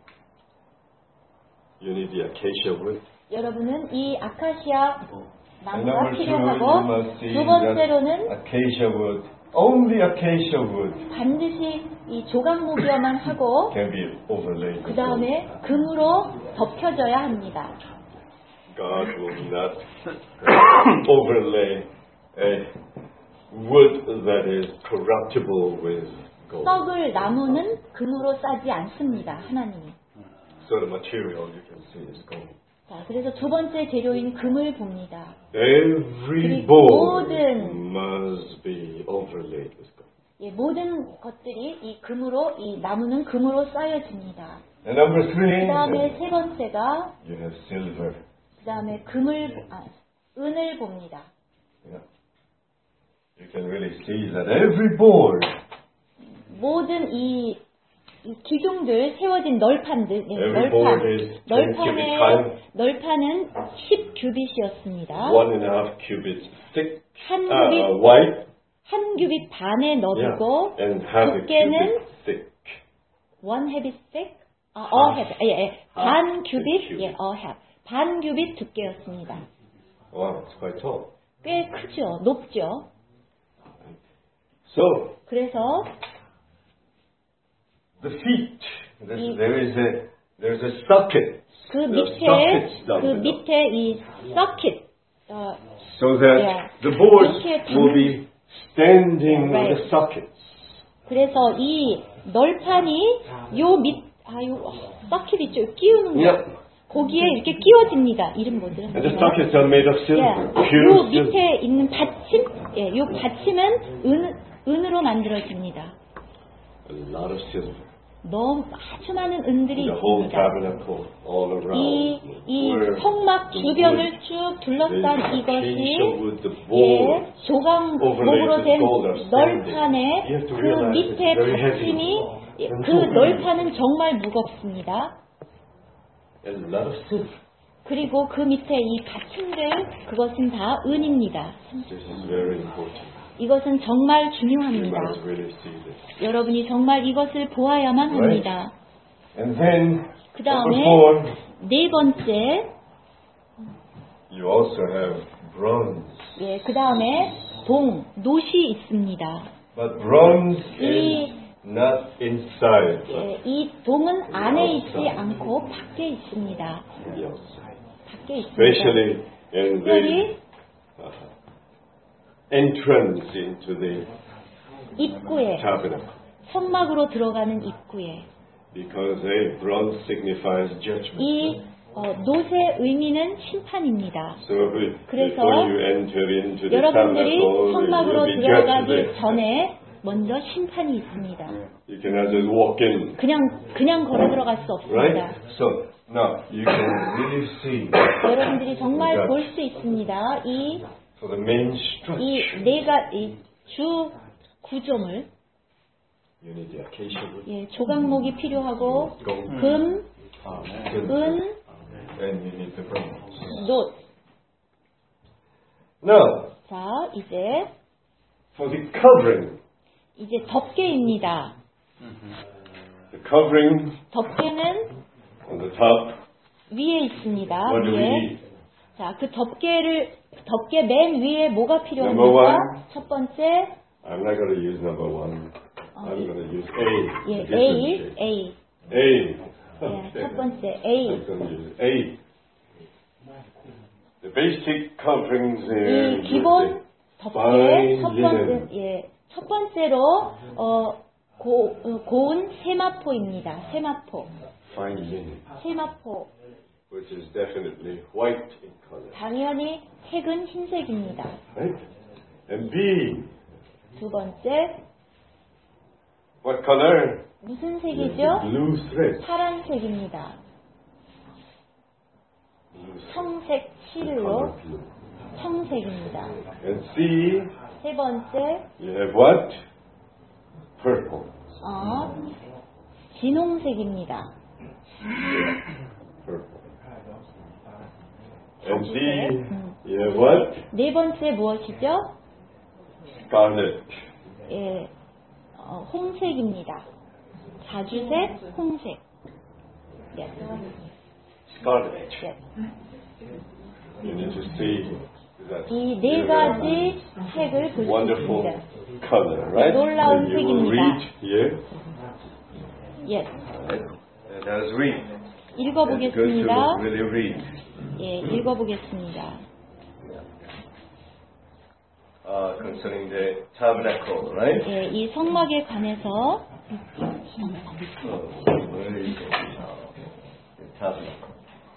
you need the acacia wood. 여러분은 이 아카시아 And 나무가 number two, you 필요하고 must see 두 번째로는 that acacia wood, only acacia wood, 반드시 이 조각목이어만 하고 can be overlaid. 그 다음에 금으로 덮여져야 합니다. God will not overlay a wood that is corruptible with gold. 썩을 나무는 금으로 싸지 않습니다. 하나님이. So the material you can see is gold. 자, 그래서 두 번째 재료인 금을 봅니다. Every 그리고 board 모든 must be overlaid with gold. 예, 모든 것들이 이 금으로 이 나무는 금으로 쌓여집니다. And number 그 three, 다음에 세 번째가 you have silver. 그 다음에 은을 봅니다. Yeah. You can really see that every board, 모든 이 기둥들 세워진 널판들, every board is 10 cubits high, 널판은 10규빗이었습니다. 1.5 cubits thick, 한 규빗, wide, 한 규빗 반에 yeah, 넓고 and half a 두께는 cubit thick. one habit thick, a habit, 예, 반 규빗, 예, a habit, 반 규빗 두께였습니다. Wow, it's quite tall. 꽤 크죠, 높죠. So 그래서 the feet, there's a socket. 그 There's sockets down below. 밑에 이 서킷, So that yeah. the boards 이렇게 will be standing with the sockets. 그래서 이 널판이 요 서킷 있죠, 끼우는 거. Yep. 거기에 이렇게 끼워집니다. 이름 뭐죠? And the sockets are made of silver, 요 pure silver. 밑에 있는 받침, 예, 요 받침은 은으로 만들어집니다. A lot of silver. 너무 아주 많은 은들이 The whole 있습니다. tabernacle all around. 이 where 성막 the 주변을 wood, 쭉 둘러싼 the 이것이 acacia wood, the 예, board, 조각목으로 된 gold are standing. 널판에 You have to 그 realize 밑에 it's very heavy. 받침이 예, 그 And 널판은 정말 무겁습니다. a lot of silver. 그리고 그 밑에 이 받침들 그것은 다 은입니다. This is very important. 이것은 정말 You 중요합니다. must really see this. 여러분이 정말 이것을 보아야만 합니다. And then, 그 number 다음에 4, 네 번째, you also have bronze. 예, 그 다음에 노시 있습니다. But bronze 이 is not inside. 예, 이 동은 안에 있지 않고 밖에 있습니다. The outside. 밖에 있습니다. Especially in the 특별히 entrance into the 입구에, tabernacle. 성막으로 들어가는 입구에 Because a bronze signifies judgment. 이 놋의 의미는 심판입니다. So 그래서 before you enter into the 여러분들이 tabernacle, 성막으로 you'll be judged 들어가기 there. 전에 먼저 심판이 있습니다. You cannot just walk in. 그냥 걸어 들어갈 수 없습니다. Right? So now you can really see 여러분들이 정말 볼 수 있습니다. for the main structure. 이 주 구조물, You need the acacia wood. 조각목이 필요하고 금, 은, And you need the bronze. 놋. Now, 자, 이제 for the covering. 이제 덮개입니다. The covering 덮개는 on the top. 위에 있습니다. What do we 위에. need? 자, 그 덮개 맨 위에 뭐가 Number 필요합니까? one. 첫 번째, I'm not going to use number one. I'm going to use A. 예, Different shape. A. A. 예, 첫 번째 A. I'm going to use A. The basic coverings here. 이 기본 덮개 첫 번째로 고운 세마포입니다. 세마포. Fine linen, 세마포. which is definitely white in color. 당연히 색은 흰색입니다. Right? And B. 두 번째, What color? 무슨 The 색이죠? blue thread. 파란색입니다. 청색 실로 Color blue. 청색입니다. And C. 세 번째, You have what? Purple. 진홍색입니다. Purple. And D. You have what? 네 번째 무엇이죠? Scarlet. 예, 홍색입니다. 자주색, 홍색. 예. Scarlet. 예. You need to see that. 이 네 가지 색을 볼 수 Wonderful 있습니다. color, right? 놀라운 And you will 색입니다. read here. 예. Let us read. It's good 읽어보겠습니다. to really read. 예, 읽어보겠습니다. Concerning the tabernacle, right? 예, 이 성막에 관해서 Where is it? The tabernacle.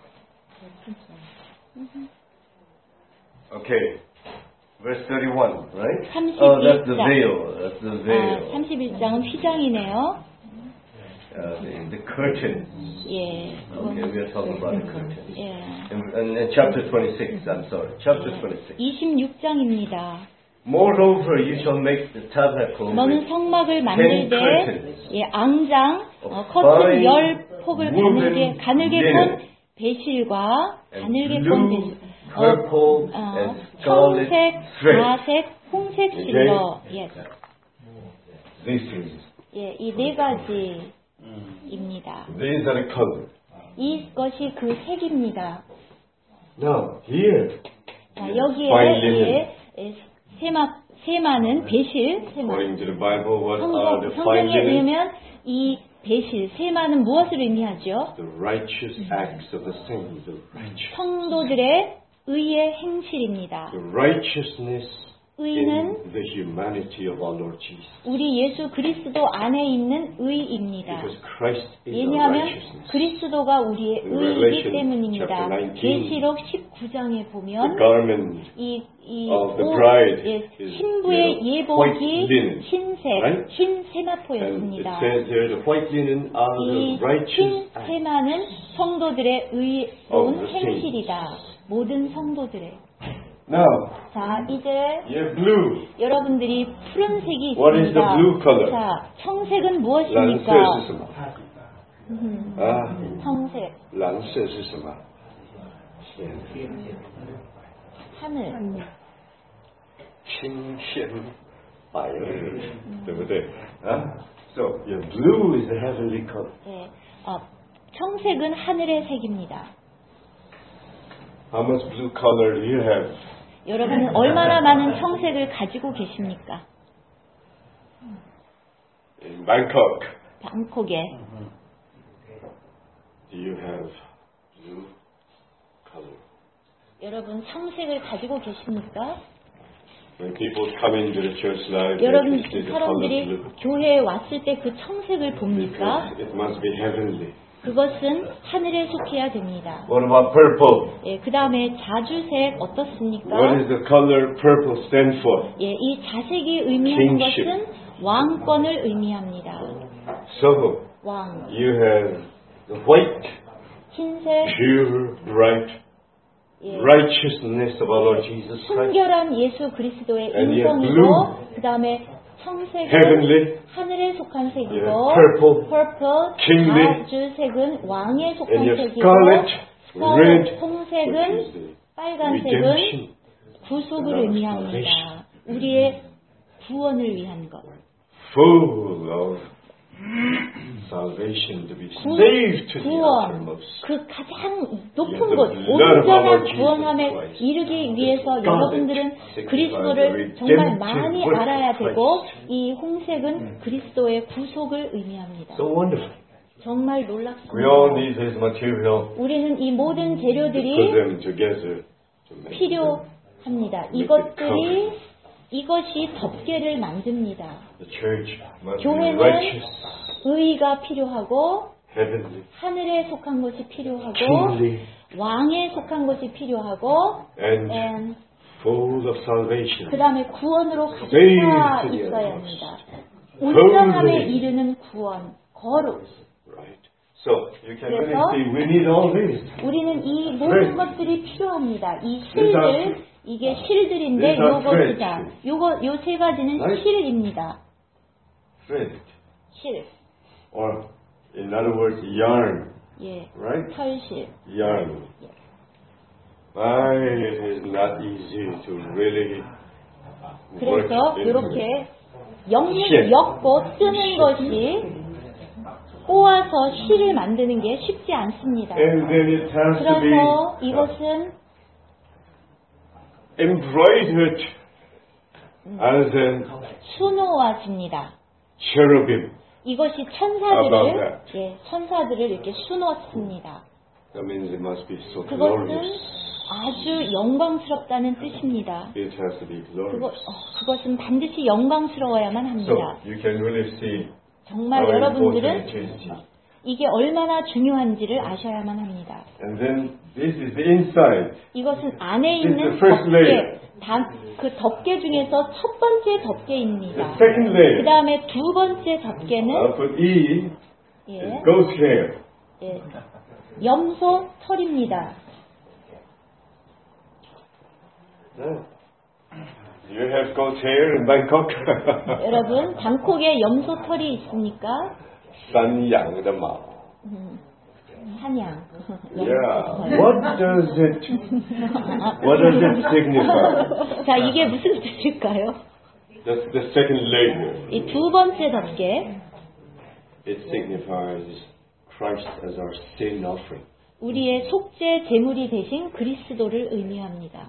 Okay. Verse 31, right? 31장. Oh, that's the veil. That's the veil. 31장은 휘장이네요. The curtain. 예. Okay, we are talking about the curtain. 예. In chapter 26, I'm sorry. Chapter 26. 26장입니다. Moreover, you shall make the tabernacle 너는 with 성막을 만들 10 때 curtains 예, 앙장 fine 커튼 10폭을 woven 가늘게 linen 건 배실과 and 가늘게 건 blue, 배실 purple, and scarlet 청색, thread. 자색, 홍색 실로 예. These things. 예, 이 네 가지입니다. These are the colors. 이것이 그 색입니다. Now, here, 자, fine 여기에 linen. 예, 세마는 배실, 세마. According to the Bible, what are the fine 성경에 linen? 의하면 이 배실, 세마는 무엇을 의미하죠? The righteous acts of the saints, the righteous. 성도들의 의의 행실입니다. The righteousness 의는 in the humanity of our Lord Jesus. 우리 예수 그리스도 안에 있는 의입니다. Because Christ is our 왜냐하면 righteousness. 그리스도가 우리의 In 의이기 Revelation 때문입니다. chapter 19, 계시록 19장에 The 보면 garment 이 of the bride 예, is 신부의 white 예복이 linen, 흰색, right? 흰 And it 세마포였습니다. says here, the white linen are the 이 righteous 흰 acts 세마는 성도들의 의로운 행실이다. 모든 성도들의. Now, 자, 이제 you have blue. 여러분들이 푸른색이 What is the 있습니다. blue color? 자, 청색은 蓝色 무엇입니까? 是什么？啊， 청색, 蓝色是什么？天， 하늘. 青天白日，对不对？啊，So your blue is the heavenly color. 네, 청색은 하늘의 색입니다. How much blue color do you have? 여러분은 얼마나 많은 청색을 가지고 계십니까? In Bangkok, 방콕에 do you have blue color? 여러분 청색을 가지고 계십니까? When people come into the church life, 여러분 they see the color 사람들이 blue 교회에 왔을 때 그 청색을 봅니까? because it must be heavenly. 그것은 하늘에 속해야 됩니다. What about purple? 예, 그 다음에 자주색 어떻습니까? What does the color purple stand for? 예, 이 자색이 의미하는 Kingship. 것은 왕권을 의미합니다. So, 왕, you have the white, 흰색, pure, bright 예, righteousness of our Lord Jesus Christ. 순결한 예수 그리스도의 And you have 인성이고, blue. 그 다음에 청색은 Heavenly. 하늘에 속한 색이고, You have purple. purple, Kingly. 자주색은 왕에 속한 And you have 색이고, scarlet, red, which 홍색은 is the 빨간색은 redemption. 구속을 의미합니다. 우리의 구원을 위한 것. Full of salvation to be saved to the 구원, uttermost. 그 가장 높은 Yeah, 곳, the blood of our 온전한 Jesus 구원함에 Christ. 이르기 위해서 The 여러분들은 scarlet 그리스도를 signifies the 정말 redemptive 많이 work 알아야 of 되고, Christ. 이 홍색은 그리스도의 구속을 의미합니다. So wonderful. 정말 We all 놀랍습니다. need this material. 우리는 이 모든 Put 재료들이 them together to make them. 필요합니다. 이것이 덮개를 만듭니다. The church must be 교회는 righteous, 의가 필요하고, heavenly, 하늘에 속한 것이 필요하고, kingly, 왕에 속한 것이 필요하고, and full of salvation. 그 다음에 구원으로 가득 차 Saved to the 있어야 uttermost. 합니다. 온전함에 Holy. 이르는 구원, 거룩. Right. So you can really 그래서 see we need all this. 우리는 이 모든 것들이 필요합니다. 이 실들, 이게 실들인데 These are 요거 threads. 두자. 요 세 가지는 Right. 실입니다. Thread. 실. Or in other words, yarn. 예. Right? 털실. Yarn. It is not easy to really work 그래서 in 이렇게 실. 엮고 뜨는 것이 꼬아서 실을 만드는 게 쉽지 않습니다. And then it has to 그래서 be 이것은 embroidered as in 수놓아집니다. cherubim. 이것이 About 천사들을 that. 예, 천사들을 이렇게 수놓습니다. That means it must be so 그것은 glorious. 아주 영광스럽다는 뜻입니다. It has to be glorious. 그것은 반드시 영광스러워야만 So 합니다. you can really see 정말 how important 여러분들은 it is. 이게 얼마나 중요한지를 아셔야만 합니다. And then this is the inside. 이것은 안에 This is 있는 the first layer. 그 덮개 중에서 첫 번째 덮개입니다. The second 그 layer. 다음에 두 번째 덮개는 For E 예, is goat's hair. 예, 염소 털입니다. You have goat's hair in Bangkok. 여러분, 방콕에 염소 털이 있습니까? 山羊的毛. 한양. Yeah. What does it signify? 자, 이게 무슨 뜻일까요? That's the second layer. 이 두 번째 덮개, It signifies Christ as our sin offering. 우리의 속죄 제물이 되신 그리스도를 의미합니다.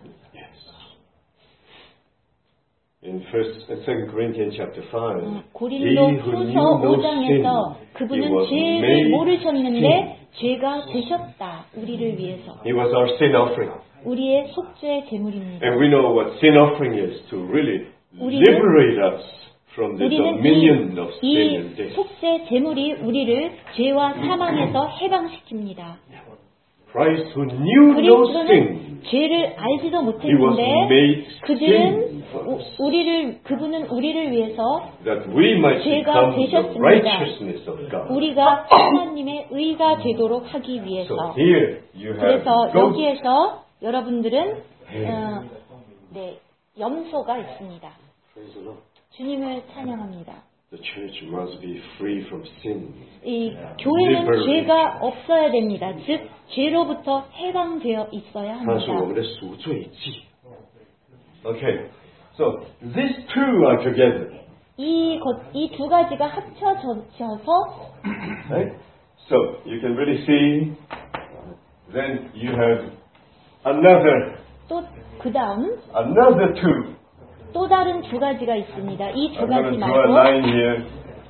In 2 Corinthians chapter 5, 고린도 he who knew 후서 no 5장에서 sin, he 그분은 was 죄를 made 모르셨는데 sin. 죄가 되셨다. 우리를 위해서. He was our sin offering. 우리의 속죄 제물입니다. And we know what sin offering is to really 우리는- liberate us from the dominion of sin and 이 death. 속죄 제물이 우리를 죄와 사망에서 해방시킵니다. Christ who knew no sin, 그리스도는 죄를 알지도 he was 못했는데 made 그들은 sin for us, 그분은 우리를 위해서 that we might 죄가 become the 되셨습니다. righteousness of God. 우리가 하나님의 의가 되도록 하기 So 위해서. here you have 그래서 goats. 여기에서 여러분들은 염소가 있습니다. Praise the Lord. 주님을 찬양합니다. The church must be free from sin. 이 교회는 Liberation. 죄가 없어야 됩니다. 즉 죄로부터 해방되어 있어야 它是我 합니다. 们的赎罪祭. Okay, so these two are together. 이 두 가지가 합쳐져서 Right? So you can really see. Then you have another 또 그다음 another two. 또 다른 두 가지가 있습니다. 이 두 I'm going 가지 to draw a 말고 line here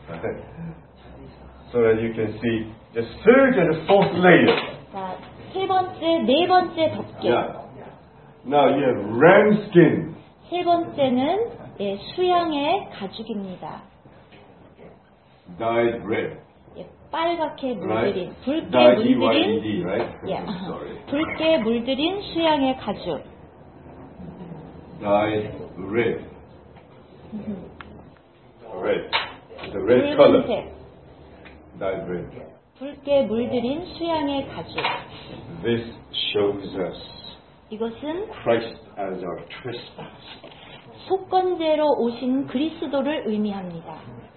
so that you can see the third and the fourth layer. 자, 세 번째, 네 번째 덮개. Yeah. Now you have ram skin. 세 번째는 수양의 가죽입니다. Dyed red. 빨갛게 물들인, Right? 붉게 D-Y-E-D, 물들인, right? 예, Sorry. 붉게 물들인 수양의 가죽. Dyed red. Red. The red color. 붉은색, Dyed red. 붉게 물들인 수양의 가죽. This shows us 이것은 Christ as our trespass. 속건제로 오신 그리스도를 의미합니다.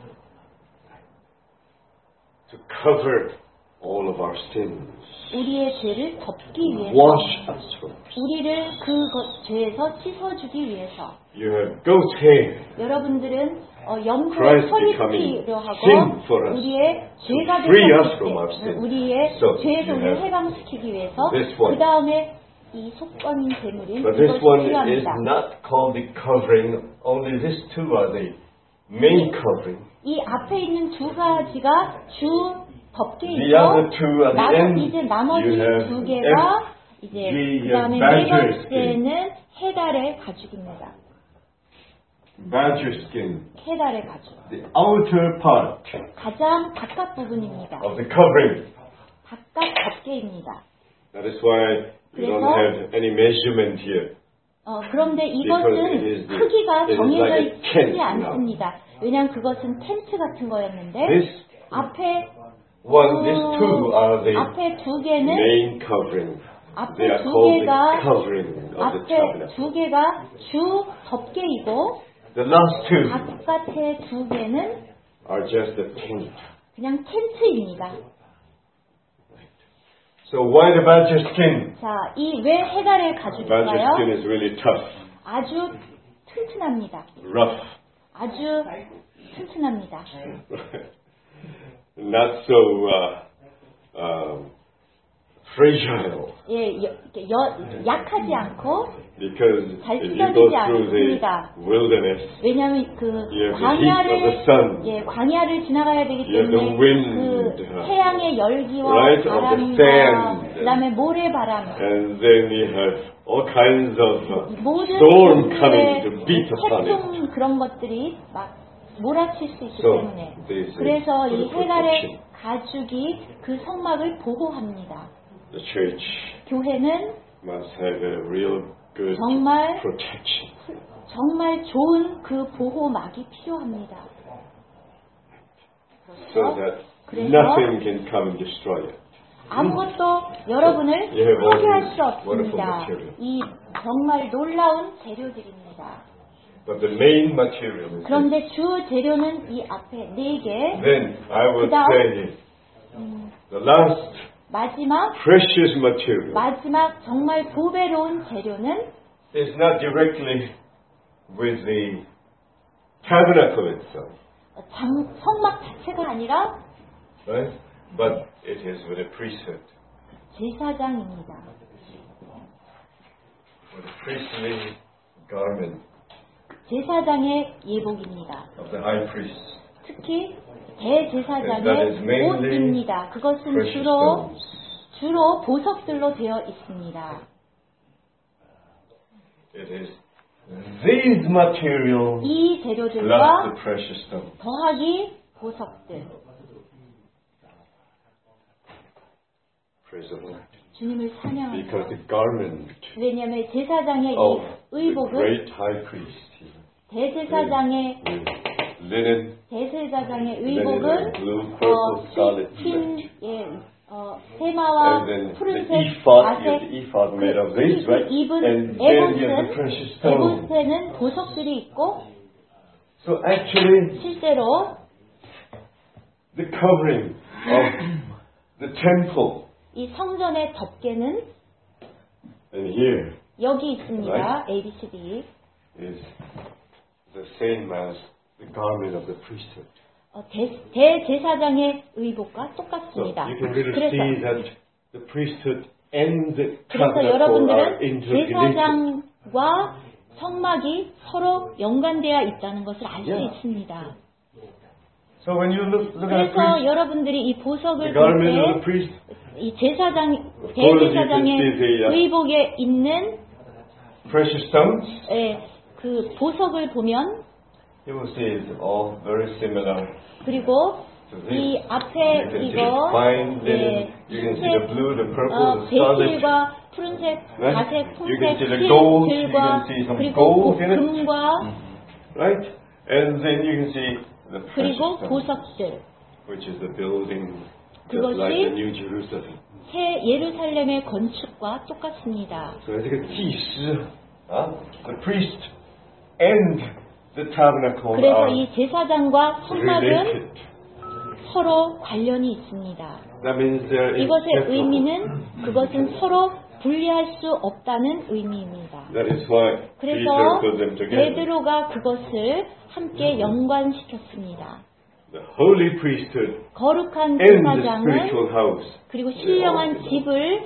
To cover all of our sins. 우리의 죄를 덮기 위해서, Wash us from our sins. 우리를 그 죄에서 씻어주기 위해서. You have goat hair. 여러분들은 염소의 Christ 털이 becoming 필요하고 sin for us. 우리의 죄가 To free us 되었을 from our 때 sin. 우리의 So, 죄에서 you 우리를 have 해방시키기 위해서 this one. 그 다음에 이 속건 제물인 But this 이것이 one is 필요합니다. not called the covering. Only these two are the main covering. 이 앞에 있는 두 가지가 주 덮개 The other 있고 two at the end, 이제 나머지 you have 두 개가 이제 그 다음에 네 badger 번째는 해달의 가죽입니다. Badger skin. 해달의 가죽. The outer part 가장 바깥 부분입니다. of the covering. 바깥 덮개입니다. That is why we don't have any measurement here. 그런데 Because it 이것은 is the- 크기가 it is 정해져 like a tent 있지 않습니다. 왜냐하면 그것은 텐트 같은 거였는데 This 앞에 these two are the 앞에 두 개는 main covering. They 앞에 are 두 called the 개가 covering of the 앞에 tabernacle. 두 개가 주 덮개이고 The last two 바깥에 두 개는 are just the tent. 그냥 텐트입니다. So why the badger skin? 자, 이 왜 해달의 Badger skin 가죽일까요? is really tough, 아주 튼튼합니다. rough, 아주 튼튼합니다. not so fragile. 예, 약하지 않고 Because 잘 if you go 찢어지지 through the 않습니다. wilderness, 왜냐하면 그 You have the heat of the sun. 예, 광야를 지나가야 되기 You have the 때문에 wind. 그 태양의 열기와 Right, of the 바람과 sand. 그다음에 모래바람 and then you have all kinds of 모든 storm coming to beat upon it. 태풍 그런 것들이 막 몰아칠 수 있기 So, 때문에 this is 그래서 이 for 해갈의 protection. 가죽이 그 성막을 보호합니다. The church 교회는 must have a real good 정말 protection. 정말 좋은 그 보호막이 필요합니다. So that 그래서 nothing can come and destroy it. 아무것도 여러분을 You have all 파괴할 these 수 wonderful 없습니다. materials. 이 정말 놀라운 재료들입니다. But the main material is this. 그런데 주 재료는 이 앞에 4개, Then I would 그다음, say the last 마지막 precious material 마지막 정말 보배로운 재료는 is not directly with the tabernacle itself, 성막 자체가 아니라 right? But it is with the priesthood, 제사장입니다. with the priestly garment 제사장의 예복입니다. of the high priest. 특히 That is 대제사장의 mainly 옷입니다. 그것은 precious stones. 주로 보석들로 되어 있습니다. It is these materials 이 plus 재료들과 the precious stones. 더하기 보석들. Praise the Lord. 주님을 찬양합니다. Because the garment 왜냐하면 제사장의 of 이 the 의복은 great high priest, 대제사장의 linen, 대제사장의 linen 의복은 and blue, purple, scarlet, 흰, red. 세마와 And then the 푸른색, ephod, you have 가색, the ephod made of this, right? 입은 And then you have the precious stone. 에봇에는 보석들이 있고 So actually, 실제로 the covering of the temple, 이 성전의 덮개는 and here 여기 있습니다. Right. A, B, C, D. is the same as the garment of the priesthood. 대제사장의 의복과 So 똑같습니다. you can really see that the priesthood and the 그래서 tabernacle are 여러분들은 interrelated. 제사장과 성막이 서로 연관되어 있다는 것을 알 수 Yeah. 있습니다. So when you look at a 그래서 priest, 여러분들이 이 the 보석을 garment of 볼 the priest, 때 이 제사장, course you can 대제사장의 see the, 의복에 있는 precious stones, 그 보석을 보면 you will see it's all very similar. 그리고 이 앞에 이거 예, 흰색 베일과 푸른색, 가색, 흰색 실들과 그리고 금과 right? And then you can see the 그리고 precious 보석들. which is the building just like the New Jerusalem. 새 예루살렘의 건축과 똑같습니다. So这个祭司 the priest and the tabernacle 그래서 are 이 제사장과 성막은 related. 서로 관련이 있습니다. That means they're 이것의 inseparable. 의미는 그것은 서로 분리할 수 없다는 의미입니다. That is why Peter 그래서 put them together. 베드로가 그것을 함께 연관시켰습니다. The holy priesthood 거룩한 and the 제사장은 spiritual house. 그리고 신령한 집을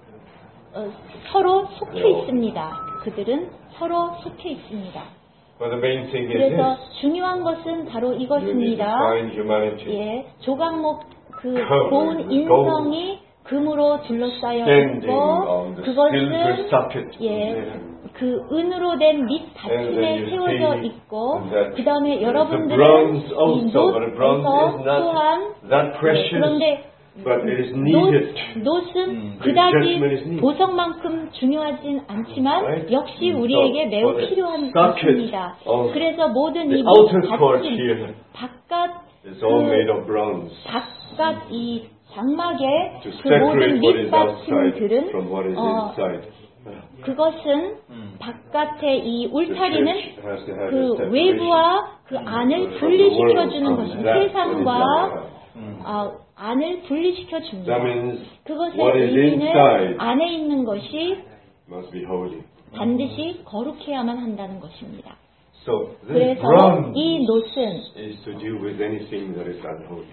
서로 속해 있습니다. 그들은 서로 속해 있습니다. But the main thing is 그래서 this. 중요한 것은 바로 You need to 이것입니다. find humanity. 예, 조각목 그 고운 인성이 금으로 둘러싸여 Standing 있고 on the silver 그것은 socket. 예, 그 은으로 된 밑 And 받침에 then you 세워져 see 있고 that 그 다음에 the 여러분들은 bronze 이 also, but the bronze 놋에서 is not 또한 that precious, 그런데 but it is needed. 놋은 judgment is 그다지 needed. 보석만큼 중요하진 않지만 Right? 역시 우리에게 So, 매우 for the 필요한 socket 것입니다. of 그래서 모든 the 이 outer court 받침 here 바깥 is all made of bronze 바깥 이 장막의 to 그 모든 separate what is outside 밑받침들은 from what is inside. 그것은 바깥의 이 The 울타리는 church has to have a 그 separation 외부와 그 안을 from the 분리시켜 world, 주는 from 것입니다. that 세상과 what is 안을 분리시켜 줍니다. That means 그것의 what is 의미는 inside 안에 있는 것이 must be holy. 반드시 거룩해야만 한다는 것입니다. So this 그래서 bronze 이 놋은 is to do with anything that is unholy.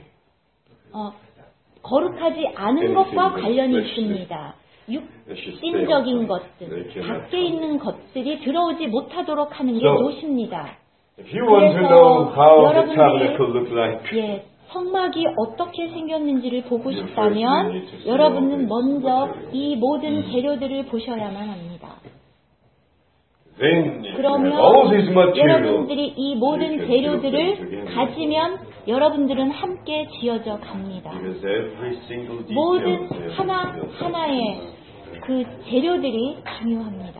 거룩하지 않은 것과 관련이 있습니다. 육신적인 것들, 밖에 있는 것들이 들어오지 못하도록 하는 게 놋입니다. If you want to know how the 여러분들이 tabernacle looked like, 예, 성막이 어떻게 생겼는지를 보고 싶다면 여러분은 먼저 이 모든 재료들을 보셔야만 합니다. then if you have 그러면 all these materials, 여러분들이 이 모든 재료들을 가지면 여러분들은 함께 지어져 갑니다. because every single detail 모든 there 하나 is 하나의 그 재료들이 중요합니다.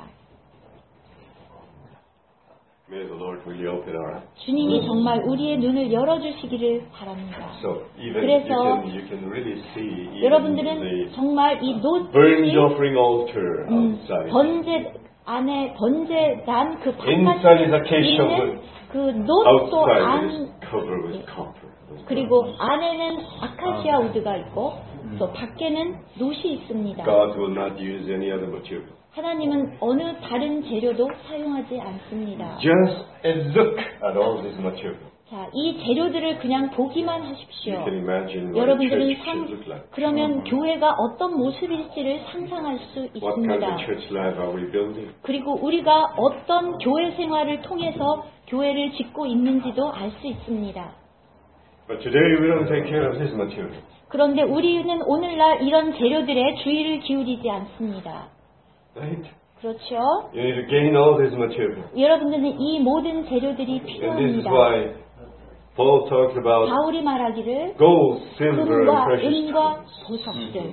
May the Lord really open our eyes. 주님이 정말 우리의 눈을 열어주시기를 바랍니다. So even 그래서 you can really see even 여러분들은 the 정말 이 burnt 놋이 offering altar outside. 번제 안에 번제단 그 Inside is 바깥에 acacia 있는 wood. 그 놋도 Outside is 안 covered with copper. 그리고 안에는 아카시아 우드가 있고 또 밖에는 놋이 있습니다. God will not use any other material. 하나님은 어느 다른 재료도 사용하지 않습니다. Just look at all this material. 자, 이 재료들을 그냥 보기만 You 하십시오. can imagine what a 여러분들은 church should look like. 그러면 교회가 어떤 모습일지를 상상할 수 What kind 있습니다. of church life are we building? 그리고 우리가 어떤 교회 생활을 통해서 교회를 짓고 있는지도 알 수 있습니다. But today we don't take care of this material. 그런데 우리는 오늘날 이런 재료들에 주의를 기울이지 않습니다. Right? 그렇죠? You need to gain all this material. 여러분들은 이 모든 재료들이 And this is 필요합니다. why Paul talks about 바울이 말하기를 gold, silver, and 금과 precious 은과 stones. 보석들.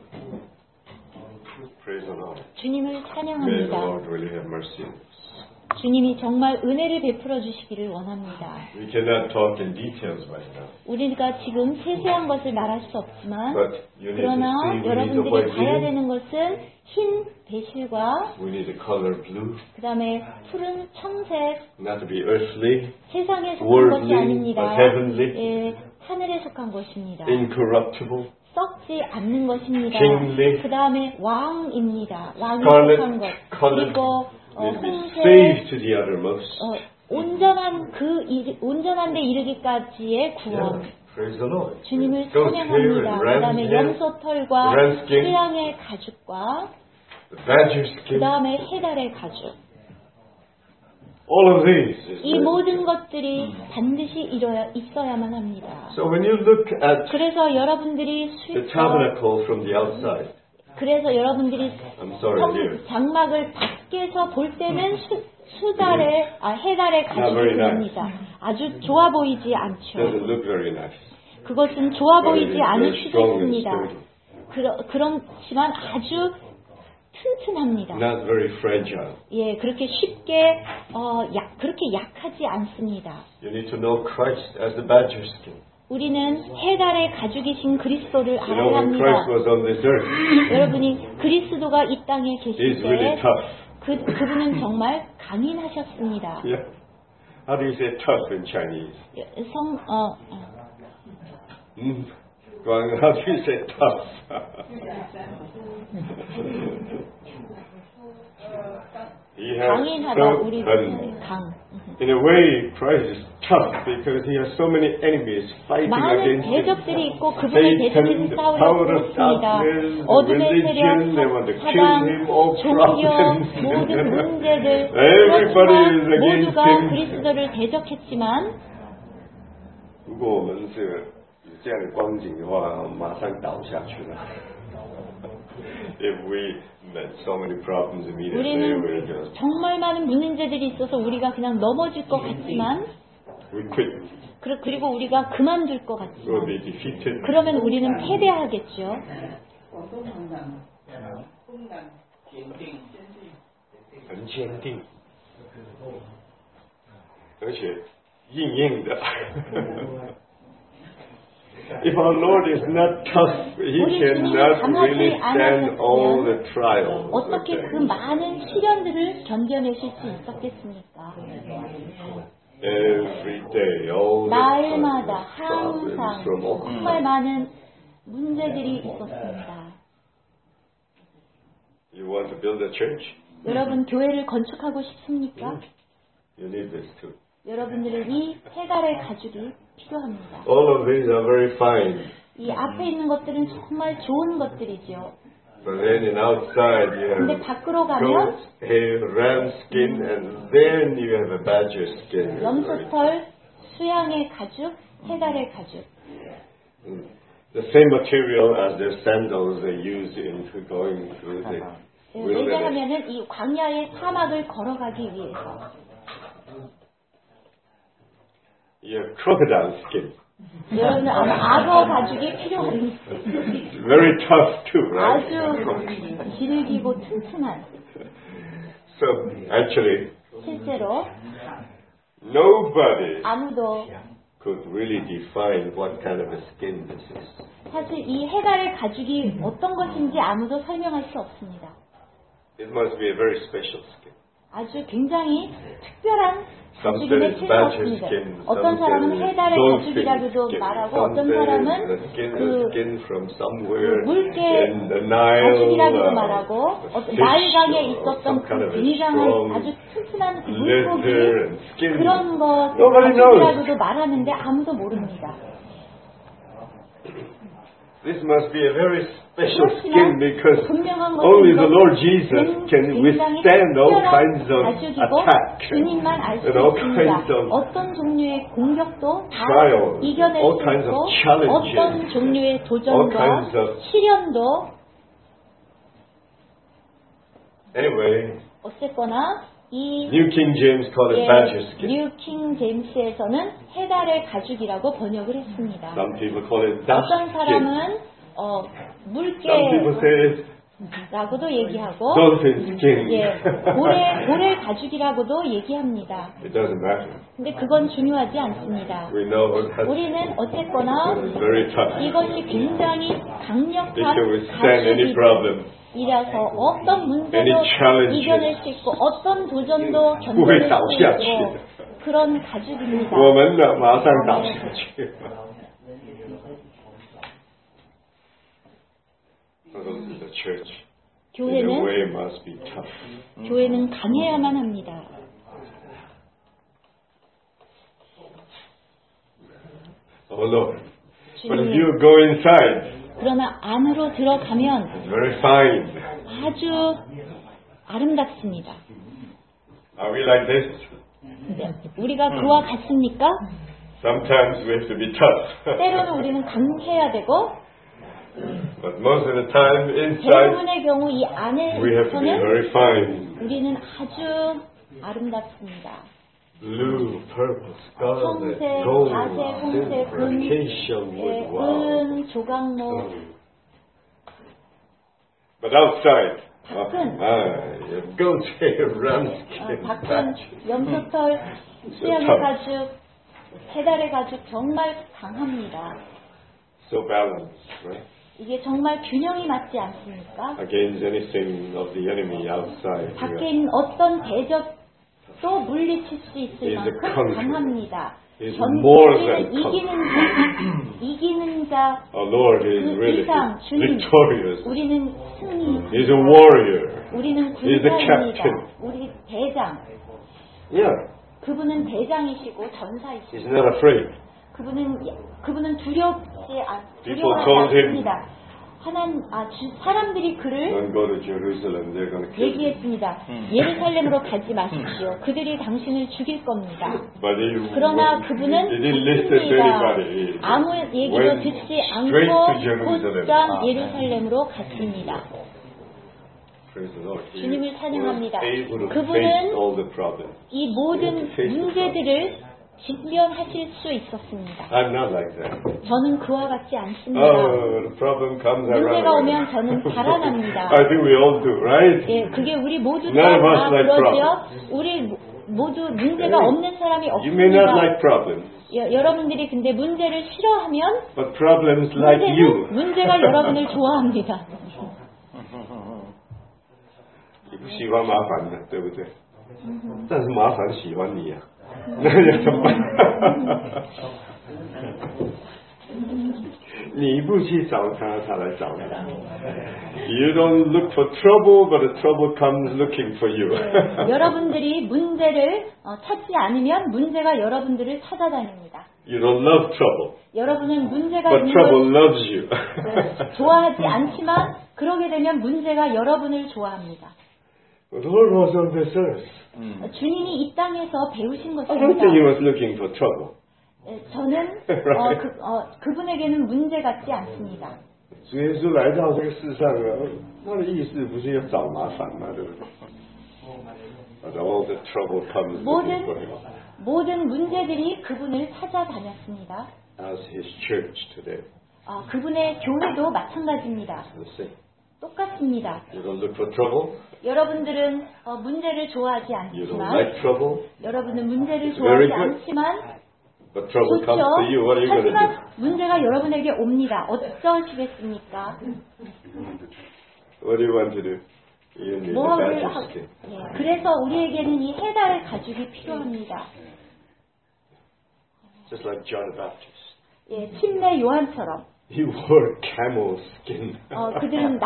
Praise the Lord. 주님을 May the 찬양합니다. Lord really have mercy. 주님이 정말 은혜를 베풀어 주시기를 원합니다. We cannot talk in details right now. 우리가 지금 세세한 것을 말할 수 없지만 But you need to 그러나 see, we need the 여러분들이 white 봐야 linen, 되는 것은 흰 배실과 we need the color blue, 그 다음에 푸른 청색 not to be earthly, 세상에 속한 worldly, 것이 아닙니다. but heavenly, 예, 하늘에 속한 것입니다. incorruptible, 썩지 않는 것입니다. kingly, 그 다음에 왕입니다. 왕이 scarlet, 속한 것. colored, 그리고 may be 홍색 saved to the uttermost. 온전한 데 이르기까지의 구원. Yeah. Praise the Lord. 주님을 Goat's hair and 찬양합니다. 그 ram's 다음에 hair, 염소털과 ram's skin, 태양의 가죽과 the badger 그 skin, 다음에 해달의 가죽. all of these. is 이 there. 모든 것들이 반드시 있어야만 합니다. So when you look at 그래서 여러분들이 the tabernacle from the outside, 그래서 여러분들이 I'm sorry, here. 장막을 밖에서 볼 때는 해달의 Not 가죽이 very nice. 보입니다. 아주 좋아 보이지 않죠. Doesn't look very nice. 그것은 좋아 but it 보이지 is 않을 very 수도 strong and 있습니다. sturdy. 그렇지만 아주 튼튼합니다. Not very fragile. 예, 그렇게 쉽게 그렇게 약하지 않습니다. You need to know Christ as the badger skin. 우리는 해달의 가죽이신 그리스도를 You know, 알아야 when 합니다. Christ was on this earth, 여러분이 그리스도가 이 땅에 계실 he's really 때 tough. 그분은 정말 강인하셨습니다. Yeah. How do you say tough in Chinese? How do you say tough? He has 강인하다 so 우리 강. in a way, Christ is tough because he has so many enemies fighting 많은 against him. 대적들이 있고 그분을 대적해서 Satan, the 싸우려고 power of 그렇습니다. darkness, 어둠의 religion, they want to 세력, kill 사방, him, all 종교, problems. 모든 문제들 Everybody is 그렇지만 against 모두가 him. 그리스도를 대적했지만 如果我们是有这样的光景的话，马上倒下去了。If we met so many problems immediately, 우리는 we'll just 정말 많은 문제들이 있어서 우리가 그냥 넘어질 것 같지만 we quit. 그리고 우리가 그만둘 것 We'll 같지만 be defeated. 그러면 우리는 패배하겠죠. 很坚定，而且硬硬的。If our Lord is not tough, He 우리 주님이 cannot 강하지 really stand all the 않았으면 trials. 어떻게 그 많은 시련들을 견뎌내실 수 있었겠습니까? Every day, all the 날마다 problems 항상 from all. 정말 많은 문제들이 있었습니다. You want to build a church? 여러분 교회를 건축하고 싶습니까? You need this too. 여러분들은 이 해갈의 가죽이 필요합니다. All of these are very fine. 이 앞에 있는 것들은 정말 좋은 것들이죠. But then in outside you 근데 have 밖으로 가면 goat hair, ram skin, and then you have a badger skin. 염소털, 수양의 가죽, 해갈의 가죽. The same material as their sandals they use in going through the wilderness. 왜냐하면은 이 광야의 사막을 걸어가기 위해서. You have crocodile skin. 여러분은 아마 악어 가죽이 필요합니다. Very tough too, right? 아주 질기고 튼튼한. So actually, 실제로 nobody 아무도 could really define what kind of a skin this is. 사실 이 해갈의 가죽이 어떤 것인지 아무도 설명할 수 없습니다. It must be a very special skin. 아주 굉장히 특별한 Some say 가죽임에 it's badger 틀렸습니다. skin, 어떤 some 사람은 say it's 해달의 dolphin 가죽이라고도 skin, 말하고 some 어떤 say 사람은 it's a skin from somewhere 물개 in the Nile, 가죽이라고도 말하고 fish, 나일강에 or 있었던 some 그 kind of a 굉장한 strong 아주 튼튼한 그 leather 물고기 and skin. 그런 거 Nobody knows. 가죽이라고도 말하는데 아무도 모릅니다. This must be a very special skin 그렇지만 because 분명한 only the 것은 Lord Jesus can 굉장히 withstand all 특별한 kinds of 가죽이고 attack 주님만 알 수 and all 있습니다. kinds of 어떤 종류의 공격도 다 trials, 이겨낼 all 수 kinds of 있고 challenges, 어떤 종류의 all 도전과 kinds of 시련도 anyway. 어쨌거나 이 New King James call it badger skin. 뉴킹 제임스에서는 해달의 가죽이라고 번역을 했습니다. Some people call it duck 어떤 skin. 사람은 Some people say 물개라고도 얘기하고 dolphin skin. 예, 고래 가죽이라고도 얘기합니다. It doesn't matter. 근데 그건 중요하지 않습니다. We know that 우리는 어쨌거나 it's very tough. 이것이 굉장히 It 강력한 can withstand any problem. 가죽이라서 어떤 문제도 Any challenges. 이겨낼 수 있고 어떤 도전도 견뎌낼 수 있고 그런 가죽입니다. 我们呢，马上倒下去。The church, in a way, must be tough. 교회는 강해야만 합니다. Oh Lord, but if you go inside, 그러나 안으로 들어가면 it's very fine. 아주 아름답습니다. Are we like this? 우리가 그와 같습니까? Sometimes we have to be tough. 때로는 우리는 강해야 되고 But most of the time inside, 대부분의 경우 이 we have to be 안에서는 very fine. 우리는 아주 아름답습니다. blue, purple, scarlet, 청색, gold, 자색, 홍색, silver, 금, acacia wood. Wow. 은, 조각목. But outside, 밖은 goat hair, ram skin, 밖은 염소털, 수염의 가죽, 해달의 가죽 정말 강합니다. so balanced, right? 이게 정말 균형이 맞지 않습니까? Against anything of the enemy outside. 밖에 있는 어떤 대적도 물리칠 수 있을 He is a 만큼 conqueror. 강합니다. He is more than 이기는 자, Our Lord is 그 really 이상 주님, victorious. 우리는 승리, He is a warrior. 우리는 He is the 군사입니다. captain. 우리 대장, Yeah, 그분은 대장이시고 he's 전사이시고 not afraid. 그분은 두려워하지 People told him, 않습니다. 사람들이 그를 don't go to Jerusalem, they're going to kill you. 얘기했습니다. 예루살렘으로 가지 마십시오. 그들이 당신을 죽일 겁니다. But 그러나 he 그분은 didn't listen to anybody. 아무 얘기도 Went 듣지 straight 않고 to Jerusalem. 곧장 예루살렘으로 갔습니다. Praise the Lord. He 주님을 찬양합니다. was able to 그분은 face all the problems. 이 모든 문제들을 직면하실 수 있었습니다. I'm not like that. 저는 그와 같지 않습니다. Oh, the problem comes, I run 문제가 away. 오면 저는 달아납니다. I think we all do, right? 예, 그게 우리 모두 None of us 다 like 그러죠. 우리 모두 문제가 없는 사람이 You may not 없습니다. like problems, 여러분들이 근데 문제를 싫어하면 but problems like you. 문제가 여러분을 좋아합니다. 你不喜欢麻烦的，对不对？但是麻烦喜欢你呀、那要怎么办？你不去找他，他来找你。You don't look for trouble, but the trouble comes looking for you. 여러분들이 문제를 찾지 않으면 문제가 여러분들을 찾아다닙니다. You don't love trouble, 여러분은 문제가 but 있는 trouble 걸 loves you. 좋아하지 않지만 그러게 되면 문제가 여러분을 좋아합니다. The Lord was on this earth. 주님이 이 땅에서 배우신 I don't think He 것입니다. was looking for trouble. 저는 그분에게는 문제 같지 않습니다. 主耶稣来到这个世上啊，他的意思不是要找麻烦嘛，对不对？ But all the trouble comes looking for him. 모든 문제들이 그분을 찾아다녔습니다. As His church today, 그분의 교회도 마찬가지입니다. the same. 똑같습니다. You don't look for trouble. 여러분들은 문제를 좋아하지 You don't 않지만 like trouble. 여러분은 문제를 very 좋아하지 good. 않지만 But trouble comes 좋죠. to you. What are you going to do? 하지만 문제가 여러분에게 옵니다. 어쩌시겠습니까? What do you want to do? You need 뭐 the 하길 majesty. 그래서 우리에게는 이 해달 가죽이 필요합니다. Just like John the Baptist. 침례 요한처럼 He wore camel skin. 그는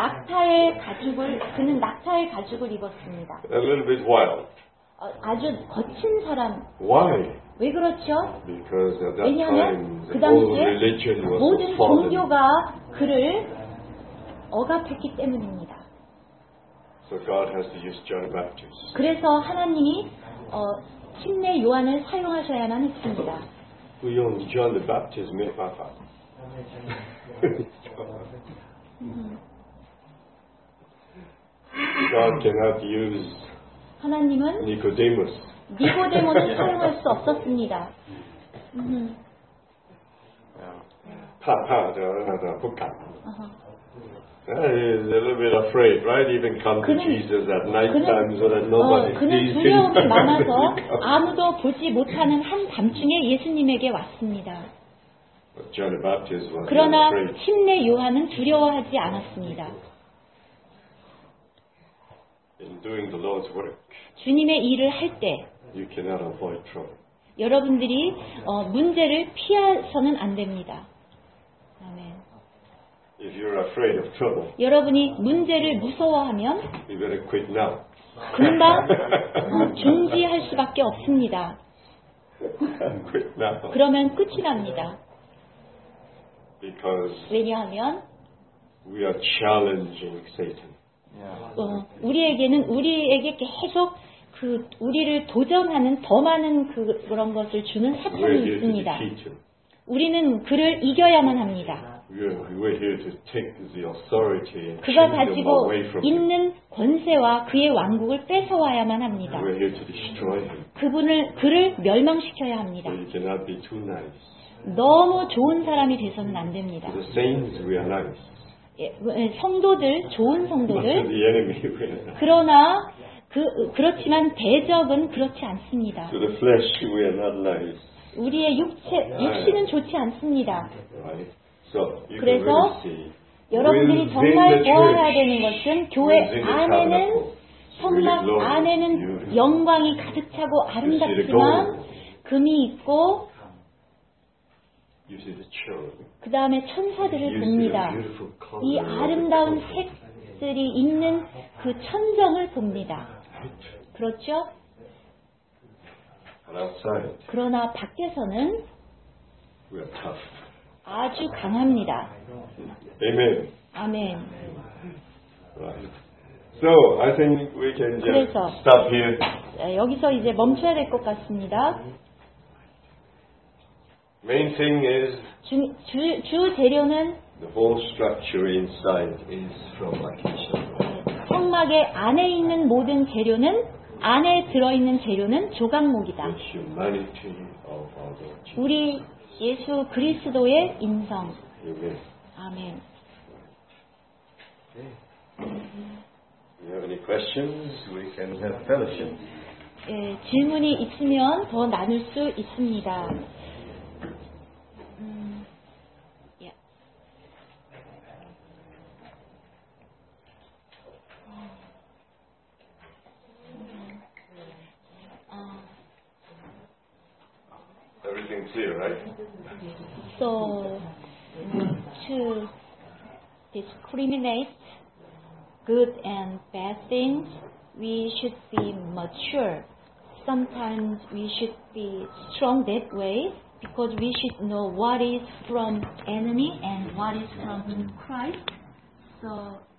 낙타의 가죽을 입었습니다. A little bit wild. 아주 거친 사람. Why? 왜 그렇죠? Because at that 왜냐하면 time 그 the whole 당시에 religion was 모든 fallen. 종교가 그를 억압했기 때문입니다. So God has to use John the Baptist. 그래서 하나님이 침례 요한을 사용하셔야만 했습니다. 不用 John the Baptist 没办法。 God cannot use 하나님은 Nicodemus. 니고데모를 사용할 수 없었습니다. 怕的，不敢。He's a little bit afraid, right? Even come to Jesus at night time so that nobody 그는 sees him. 두려움이 많아서 아무도 보지 못하는 한 밤중에 예수님에게 왔습니다. But John the Baptist was not 그러나 afraid. 침례 요한은 두려워하지 않았습니다. In doing the Lord's work, 주님의 일을 할 때 you cannot avoid trouble. 여러분들이 문제를 피해서는 안 됩니다. 아멘. If you're afraid of trouble, 여러분이 문제를 무서워하면 you better quit now. 금방 중지할 수밖에 없습니다. Quit now. 그러면 끝이 납니다. Because 왜냐하면 we are challenging Satan. 우리에게 계속 우리를 도전하는 더 많은 그런 것을 주는 We're 사탄이 here to 있습니다. defeat him. 우리는 그를 이겨야만 합니다. We're here to take the authority and 그가 change them 가지고 away from him. 있는 권세와 그의 왕국을 뺏어와야만 합니다. We're here to destroy him. 그를 멸망시켜야 합니다. But you cannot be too nice. 너무 좋은 사람이 돼서는 안 됩니다. To the saints, we are nice. 성도들, 좋은 But to 성도들. the enemy, we are nice. 그러나 그렇지만 대적은 그렇지 않습니다. To the flesh, we are not nice. 우리의 육신은 좋지 않습니다. Right? So you can 그래서 really see. 여러분들이 within 정말 the 보아야 church, 되는 것은 교회 within the 안에는 tabernacle, 성막 really glorious, 안에는 beautiful. 영광이 가득 차고 아름답지만 금이 있고 You see the cherub. 그 다음에 천사들을 You see 봅니다. the beautiful color 이 of the 아름다운 color. 색들이 있는 그 천정을 봅니다. Right? 그렇죠? And outside, 그러나 밖에서는 we are tough. 아주 강합니다. Amen. 아멘. Right. So I think we can just 그래서 stop here. 여기서 이제 멈춰야 될 것 같습니다. Main thing is 주 재료는 the whole structure inside is from Acacia. 성막의 안에 있는 모든 재료는 안에 들어있는 재료는 조각목이다. The humanity of our Lord Jesus. 우리 예수 그리스도의 인성. Amen. 아멘. If you have any questions, we can have fellowship. 질문이 있으면 더 나눌 수 있습니다. 예. Everything clear, right? So, to discriminate good and bad things, we should be mature. Sometimes we should be strong that way because we should know what is from enemy and what is from Christ. So